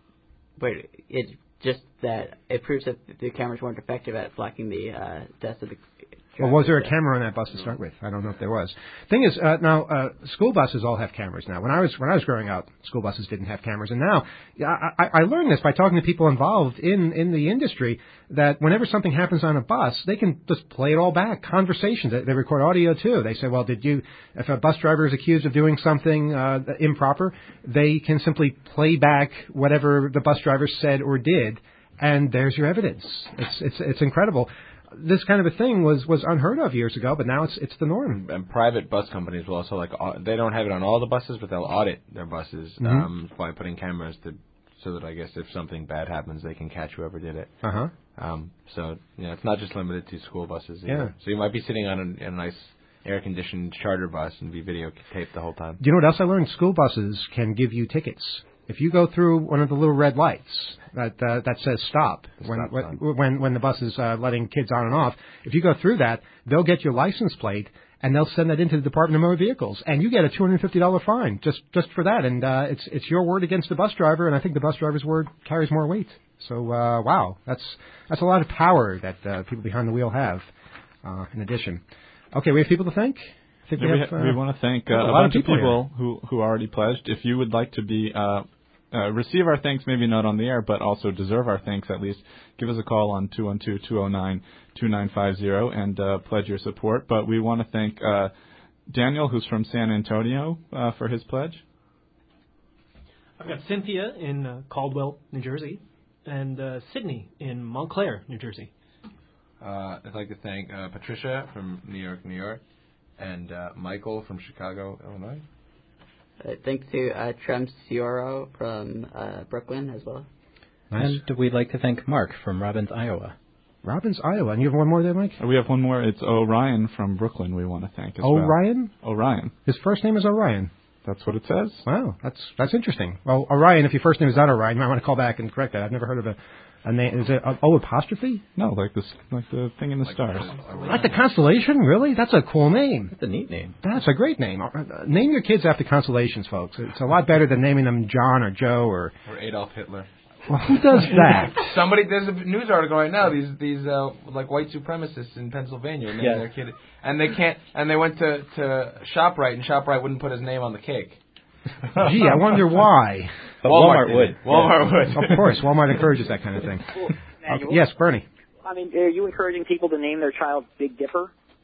but it's just that it proves that the cameras weren't effective at blocking the uh, deaths of the Well, was there a camera on that bus to start with? I don't know if there was. Thing is, uh, now uh, school buses all have cameras now. When I was when I was growing up, school buses didn't have cameras, and now I, I, I learned this by talking to people involved in in the industry. That whenever something happens on a bus, they can just play it all back. Conversations, they, they record audio too. They say, well, did you? If a bus driver is accused of doing something uh, improper, they can simply play back whatever the bus driver said or did, and there's your evidence. It's it's it's incredible. This kind of a thing was, was unheard of years ago, but now it's it's the norm. And private bus companies will also, like, they don't have it on all the buses, but they'll audit their buses mm-hmm. um, by putting cameras to, so that I guess if something bad happens, they can catch whoever did it. Uh-huh. Um, so, you know, it's not just limited to school buses either. Yeah. So you might be sitting on a, a nice air-conditioned charter bus and be videotaped the whole time. Do you know what else I learned? School buses can give you tickets. If you go through one of the little red lights that uh, that says stop, when, stop when when when the bus is uh, letting kids on and off, if you go through that, they'll get your license plate and they'll send that into the Department of Motor Vehicles, and you get a two hundred fifty dollars fine just just for that. And uh, it's it's your word against the bus driver, and I think the bus driver's word carries more weight. So uh, wow, that's that's a lot of power that uh, people behind the wheel have. Uh, in addition, okay, we have people to thank. I think yeah, we, we, have, ha- uh, we want to thank uh, a, a lot bunch of of people, people who, who already pledged. If you would like to be uh, uh, receive our thanks, maybe not on the air, but also deserve our thanks at least, give us a call on two one two, two oh nine, two nine five zero and uh, pledge your support. But we want to thank uh, Daniel, who's from San Antonio, uh, for his pledge. I've got Cynthia in uh, Caldwell, New Jersey, and uh, Sydney in Montclair, New Jersey. Uh, I'd like to thank uh, Patricia from New York, New York, and uh, Michael from Chicago, Illinois. Uh, thanks to uh, Trem Cioro from uh, Brooklyn as well. Nice. And we'd like to thank Mark from Robbins, Iowa. Robbins, Iowa. And you have one more there, Mike? We have one more. It's Orion from Brooklyn we want to thank as Orion? well. Orion? His first name is Orion. That's what it says. Wow, that's that's interesting. Well, Orion, if your first name is not Orion, you might want to call back and correct that. I've never heard of a, a name. Is it an O apostrophe? No, like this, like the thing in the like stars. Like the constellation? Really? That's a cool name. That's a neat name. That's a great name. Name your kids after constellations, folks. It's a lot better than naming them John or Joe or... Or Adolf Hitler. Well, who does that? Somebody, there's a news article right now. These these uh, like white supremacists in Pennsylvania naming yeah. their kid, and they can't. And they went to to ShopRite, and ShopRite wouldn't put his name on the cake. Gee, I wonder why. But Walmart, Walmart would. Walmart yeah. would. Of course, Walmart encourages that kind of thing. Cool. Uh, yes, Bernie. I mean, are you encouraging people to name their child Big Dipper?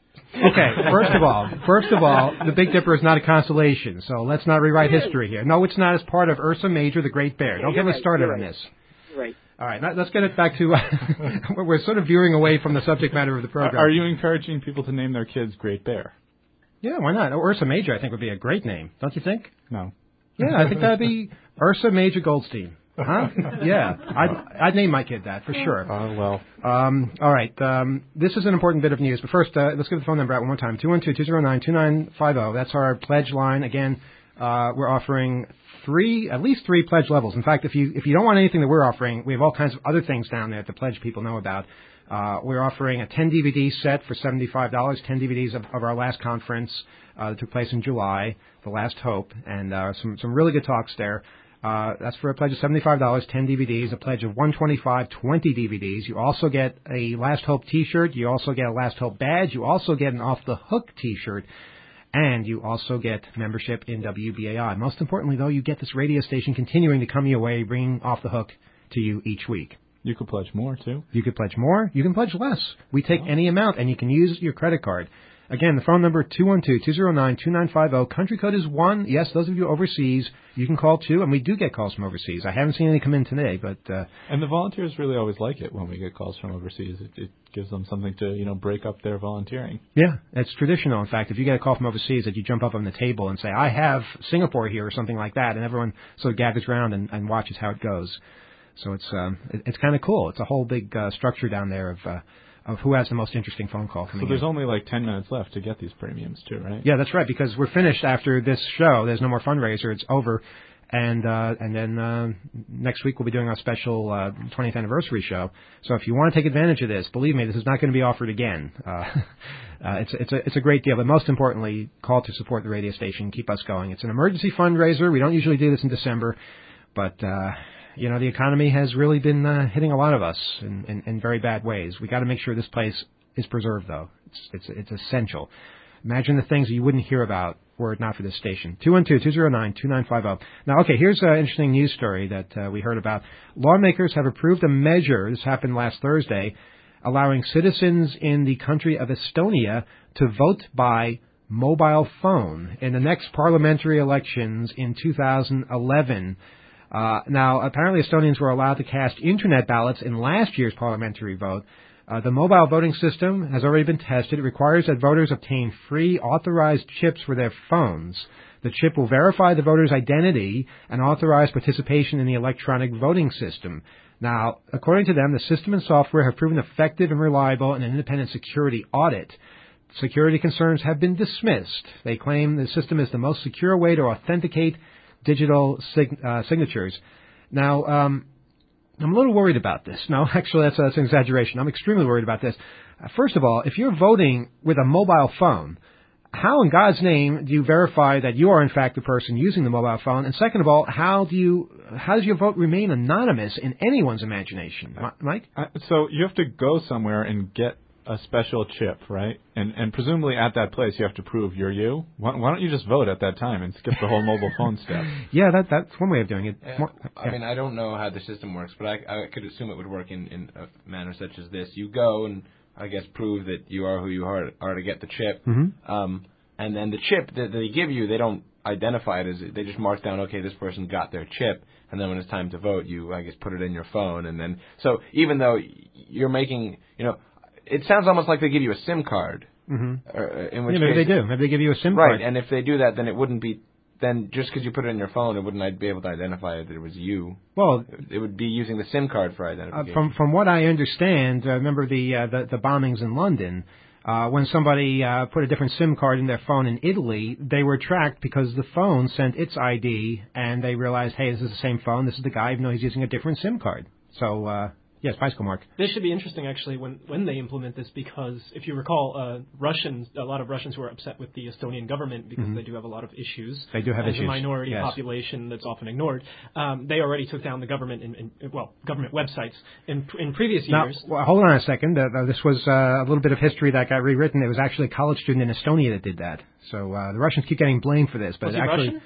Okay, first of all, first of all, the Big Dipper is not a constellation, so let's not rewrite history here. No, it's not as part of Ursa Major, the Great Bear. Don't get me started on this. Right. All right, now, let's get it back to, we're sort of veering away from the subject matter of the program. Are you encouraging people to name their kids Great Bear? Yeah, why not? Ursa Major, I think, would be a great name, don't you think? No. Yeah, I think that'd be Ursa Major Goldstein. Huh? Yeah, I'd, I'd name my kid that for sure. Oh, uh, well. Um, all right, um, this is an important bit of news, but first, uh, let's give the phone number out one more time, two one two, two zero nine, two nine five zero. That's our pledge line. Again, uh, we're offering three, at least three pledge levels. In fact, if you if you don't want anything that we're offering, we have all kinds of other things down there that the pledge people know about. Uh, we're offering a ten D V D set for seventy-five dollars, ten D V Ds of, of our last conference uh, that took place in July, The Last Hope, and uh, some, some really good talks there. Uh, that's for a pledge of seventy-five dollars, ten D V Ds, a pledge of one hundred twenty-five dollars, twenty D V Ds. You also get a Last Hope T-shirt. You also get a Last Hope badge. You also get an Off the Hook T-shirt. And you also get membership in W B A I. Most importantly, though, you get this radio station continuing to come your way, bringing Off the Hook to you each week. You could pledge more, too. You could pledge more. You can pledge less. We take oh. any amount, and you can use your credit card. Again, the phone number, two one two, two zero nine, two nine five zero. Country code is one. Yes, those of you overseas, you can call, too. And we do get calls from overseas. I haven't seen any come in today, but... Uh, and the volunteers really always like it when we get calls from overseas. It, it gives them something to, you know, break up their volunteering. Yeah, it's traditional. In fact, if you get a call from overseas, that you jump up on the table and say, I have Singapore here or something like that, and everyone sort of gathers around and, and watches how it goes. So it's um, it, it's kind of cool. It's a whole big uh, structure down there of... Uh, of who has the most interesting phone call coming in. So there's in. only like ten minutes left to get these premiums too, right? Yeah, that's right, because we're finished after this show. There's no more fundraiser. It's over. And uh, and then uh, next week we'll be doing our special uh, twentieth anniversary show. So if you want to take advantage of this, believe me, this is not going to be offered again. Uh, uh, it's it's a it's a great deal. But most importantly, call to support the radio station, keep us going. It's an emergency fundraiser. We don't usually do this in December, but uh, you know the economy has really been uh, hitting a lot of us in, in, in very bad ways. We got to make sure this place is preserved, though. It's it's it's essential. Imagine the things that you wouldn't hear about were it not for this station. two one two, two zero nine, two nine five zero. Now, okay, here's an interesting news story that uh, we heard about. Lawmakers have approved a measure, this happened last Thursday, allowing citizens in the country of Estonia to vote by mobile phone in the next parliamentary elections in two thousand eleven. Uh, now, apparently Estonians were allowed to cast internet ballots in last year's parliamentary vote. Uh, the mobile voting system has already been tested. It requires that voters obtain free authorized chips for their phones. The chip will verify the voter's identity and authorize participation in the electronic voting system. Now, according to them, the system and software have proven effective and reliable in an independent security audit. Security concerns have been dismissed. They claim the system is the most secure way to authenticate digital sig- uh, signatures. Now, um, I'm a little worried about this. No, actually, that's, that's an exaggeration. I'm extremely worried about this. Uh, first of all, if you're voting with a mobile phone, how in God's name do you verify that you are in fact the person using the mobile phone? And second of all, how do you how does your vote remain anonymous in anyone's imagination? Mike? Uh, so you have to go somewhere and get a special chip, right? And and presumably at that place you have to prove you're you. Why, why don't you just vote at that time and skip the whole mobile phone step? Yeah, that that's one way of doing it. Yeah, More, I yeah. mean, I don't know how the system works, but I, I could assume it would work in, in a manner such as this. You go and, I guess, prove that you are who you are, are to get the chip. Mm-hmm. Um, and then the chip that they give you, they don't identify it as, they just mark down, okay, this person got their chip. And then when it's time to vote, you, I guess, put it in your phone. And then, so even though you're making, you know, it sounds almost like they give you a SIM card. Mm-hmm. Or, in which yeah, maybe case, they do. Maybe they give you a SIM right, card. Right, and if they do that, then it wouldn't be, then just because you put it in your phone, it wouldn't be able to identify that it was you. Well, it would be using the SIM card for identification. Uh, from from what I understand, uh, remember the, uh, the the bombings in London, uh, when somebody uh, put a different SIM card in their phone in Italy, they were tracked because the phone sent its I D, and they realized, hey, this is the same phone, this is the guy, even though he's using a different SIM card. So, uh, yes, bicycle Mark. This should be interesting, actually, when, when they implement this, because if you recall, uh, Russians, a lot of Russians who are upset with the Estonian government because mm-hmm. they do have a lot of issues. They do have as issues. a minority yes. population that's often ignored. Um, they already took down the government, in, in well, government websites in in previous now, years. Well, hold on a second. Uh, this was uh, a little bit of history that got rewritten. It was actually a college student in Estonia that did that. So uh, the Russians keep getting blamed for this, but was it he actually. Russian?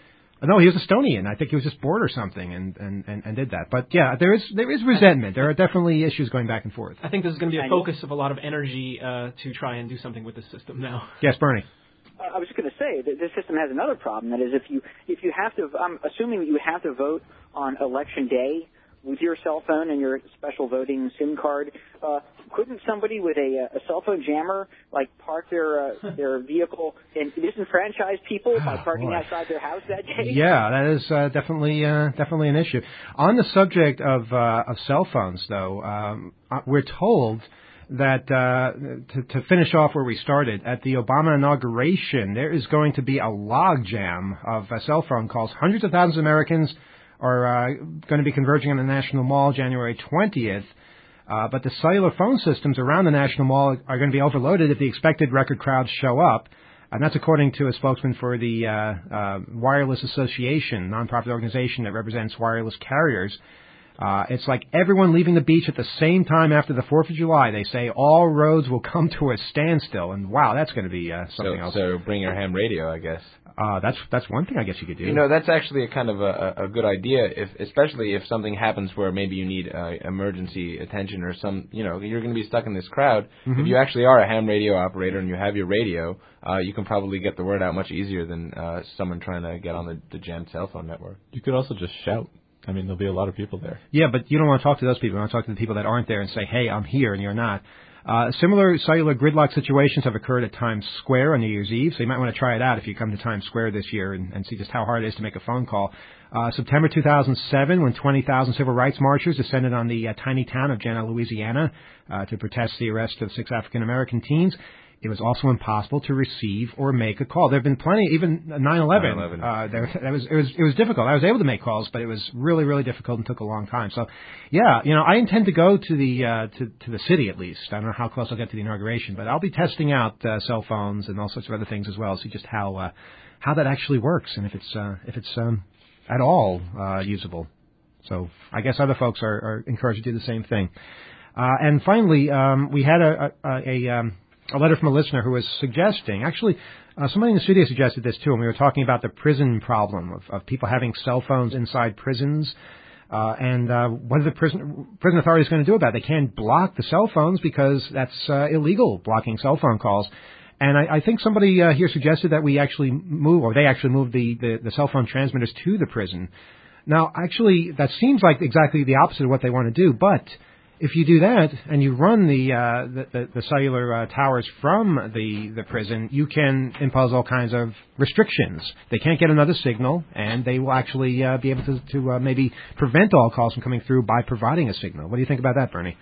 No, he was Estonian. I think he was just bored or something, and, and, and, and did that. But yeah, there is there is resentment. There are definitely issues going back and forth. I think this is going to be a focus of a lot of energy uh, to try and do something with this system now. Yes, Bernie. I was just going to say that this system has another problem. That is, if you if you have to, I'm assuming that you have to vote on election day with your cell phone and your special voting SIM card. Uh, couldn't somebody with a, a cell phone jammer like park their uh, their vehicle and disenfranchise people by parking boy. outside their house that day? Yeah, that is uh, definitely uh, definitely an issue. On the subject of uh, of cell phones, though, um, we're told that uh, to, to finish off where we started, at the Obama inauguration, there is going to be a logjam of uh, cell phone calls. Hundreds of thousands of Americans are uh, going to be converging on the National Mall January twentieth. Uh, but the cellular phone systems around the National Mall are going to be overloaded if the expected record crowds show up. And that's according to a spokesman for the uh, uh, Wireless Association, nonprofit organization that represents wireless carriers. Uh, it's like everyone leaving the beach at the same time after the fourth of July. They say all roads will come to a standstill. And, wow, that's going to be uh, something so, else. So bring your ham radio, I guess. Uh, that's that's one thing I guess you could do. You know, that's actually a kind of a, a good idea, if especially if something happens where maybe you need uh, emergency attention or some, you know, you're going to be stuck in this crowd. Mm-hmm. If you actually are a ham radio operator and you have your radio, uh, you can probably get the word out much easier than uh, someone trying to get on the, the jammed cell phone network. You could also just shout. I mean, there'll be a lot of people there. Yeah, but you don't want to talk to those people. You want to talk to the people that aren't there and say, hey, I'm here, and you're not. Uh, similar cellular gridlock situations have occurred at Times Square on New Year's Eve, so you might want to try it out if you come to Times Square this year and, and see just how hard it is to make a phone call. Uh, September two thousand seven, when twenty thousand civil rights marchers descended on the uh, tiny town of Jena, Louisiana, uh, to protest the arrest of six African-American teens, it was also impossible to receive or make a call. There have been plenty, even nine eleven. Uh, there, that was it was it was difficult. I was able to make calls, but it was really really difficult and took a long time. So, yeah, you know, I intend to go to the uh, to to the city at least. I don't know how close I'll get to the inauguration, but I'll be testing out uh, cell phones and all sorts of other things as well, see just how uh, how that actually works and if it's uh, if it's um, at all uh, usable. So I guess other folks are, are encouraged to do the same thing. Uh, and finally, um, we had a a, a, a um, a letter from a listener who was suggesting, actually, uh, somebody in the studio suggested this too, and we were talking about the prison problem of, of people having cell phones inside prisons, uh, and uh, what are the prison prison authorities going to do about it? They can't block the cell phones because that's uh, illegal, blocking cell phone calls. And I, I think somebody uh, here suggested that we actually move, or they actually move the, the, the cell phone transmitters to the prison. Now, actually, that seems like exactly the opposite of what they want to do, but if you do that and you run the uh, the, the, the cellular uh, towers from the, the prison, you can impose all kinds of restrictions. They can't get another signal, and they will actually uh, be able to, to uh, maybe prevent all calls from coming through by providing a signal. What do you think about that, Bernie?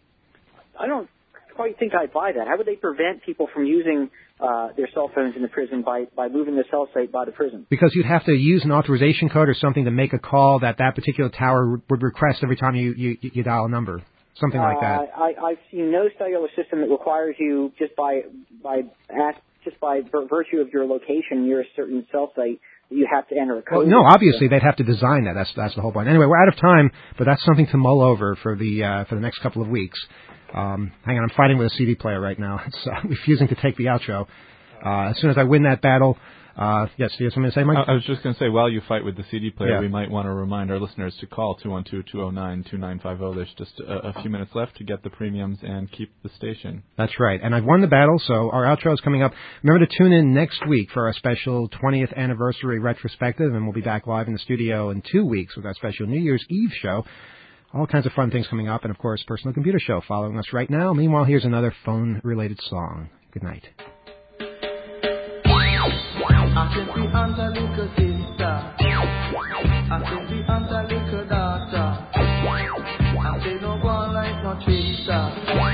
I don't quite think I'd buy that. How would they prevent people from using uh, their cell phones in the prison by, by moving the cell site by the prison? Because you'd have to use an authorization code or something to make a call that that particular tower would request every time you, you, you dial a number. Something like that. Uh, I, I've seen no cellular system that requires you just by by ask, just by vir- virtue of your location near a certain cell site that you have to enter a code. Well, no, obviously they'd have to design that. That's that's the whole point. Anyway, we're out of time, but that's something to mull over for the uh, for the next couple of weeks. Um, hang on, I'm fighting with a C D player right now. It's uh, refusing to take the outro. Uh, as soon as I win that battle. Uh, yes, do you have something to say, Mike? I, I was just going to say, while you fight with the C D player, yeah. we might want to remind our listeners to call two one two, two zero nine, two nine five zero. There's just a, a few minutes left to get the premiums and keep the station. That's right. And I've won the battle, so our outro is coming up. Remember to tune in next week for our special twentieth anniversary retrospective, and we'll be back live in the studio in two weeks with our special New Year's Eve show. All kinds of fun things coming up, and, of course, Personal Computer Show following us right now. Meanwhile, here's another phone-related song. Good night. I can be under little sister. I can be under little daughter. I say no one like no trickster.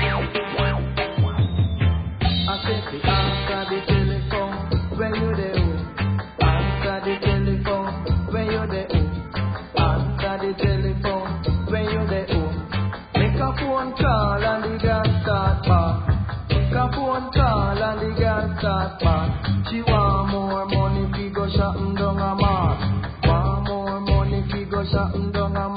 I say be answer the telephone when you there. Answer the telephone when you there. Answer the telephone when you there. Make a phone call and the gas start back. Make a phone call and the gas start back. She want more money, fi go shopping down a mall. Want more money, fi go shopping down a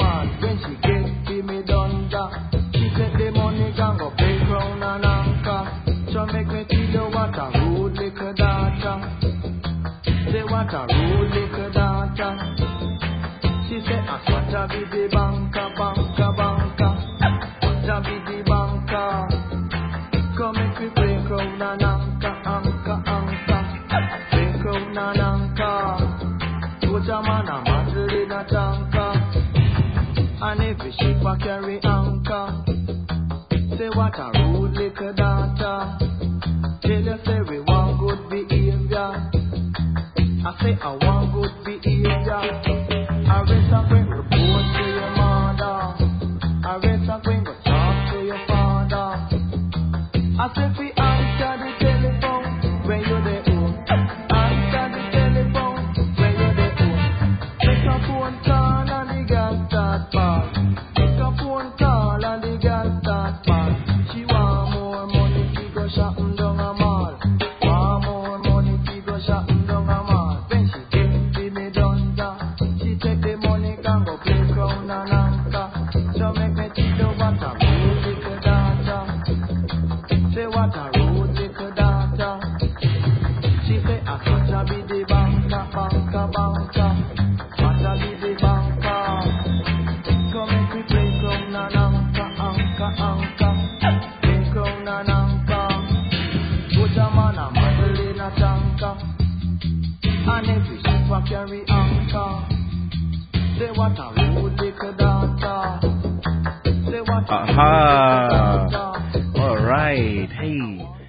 na nanka, anka, anka. Beko na nanka. Ujamana Madalina tanka. And every ship I carry anchor. Say what a rude little daughter. Tell you say we want good behavior. I say I want good behavior. I rest and bring report to your mother. I rest and bring go talk to your father. I say we answer the telephone when you're there home. Answer the telephone when you're there home. Take a phone call and the gas start ball. Take a phone call and the gas start ball. She want more money, she go shopping down a mall. Want more money, she go shopping down a mall. Then she give to me donza. She take the money and go play crown and anchor. So make me think of what a rude little daughter. Say what a rude little daughter. She say I such a be the banker, banker, banker. What a be the banker. So make me play crown and anchor, anchor, anchor. Play crown and anchor. Put a man a Madalina tanker. And every ship a carry anchor. Say what a rude little daughter. Say what a rude little Aha. daughter. All right. Hey.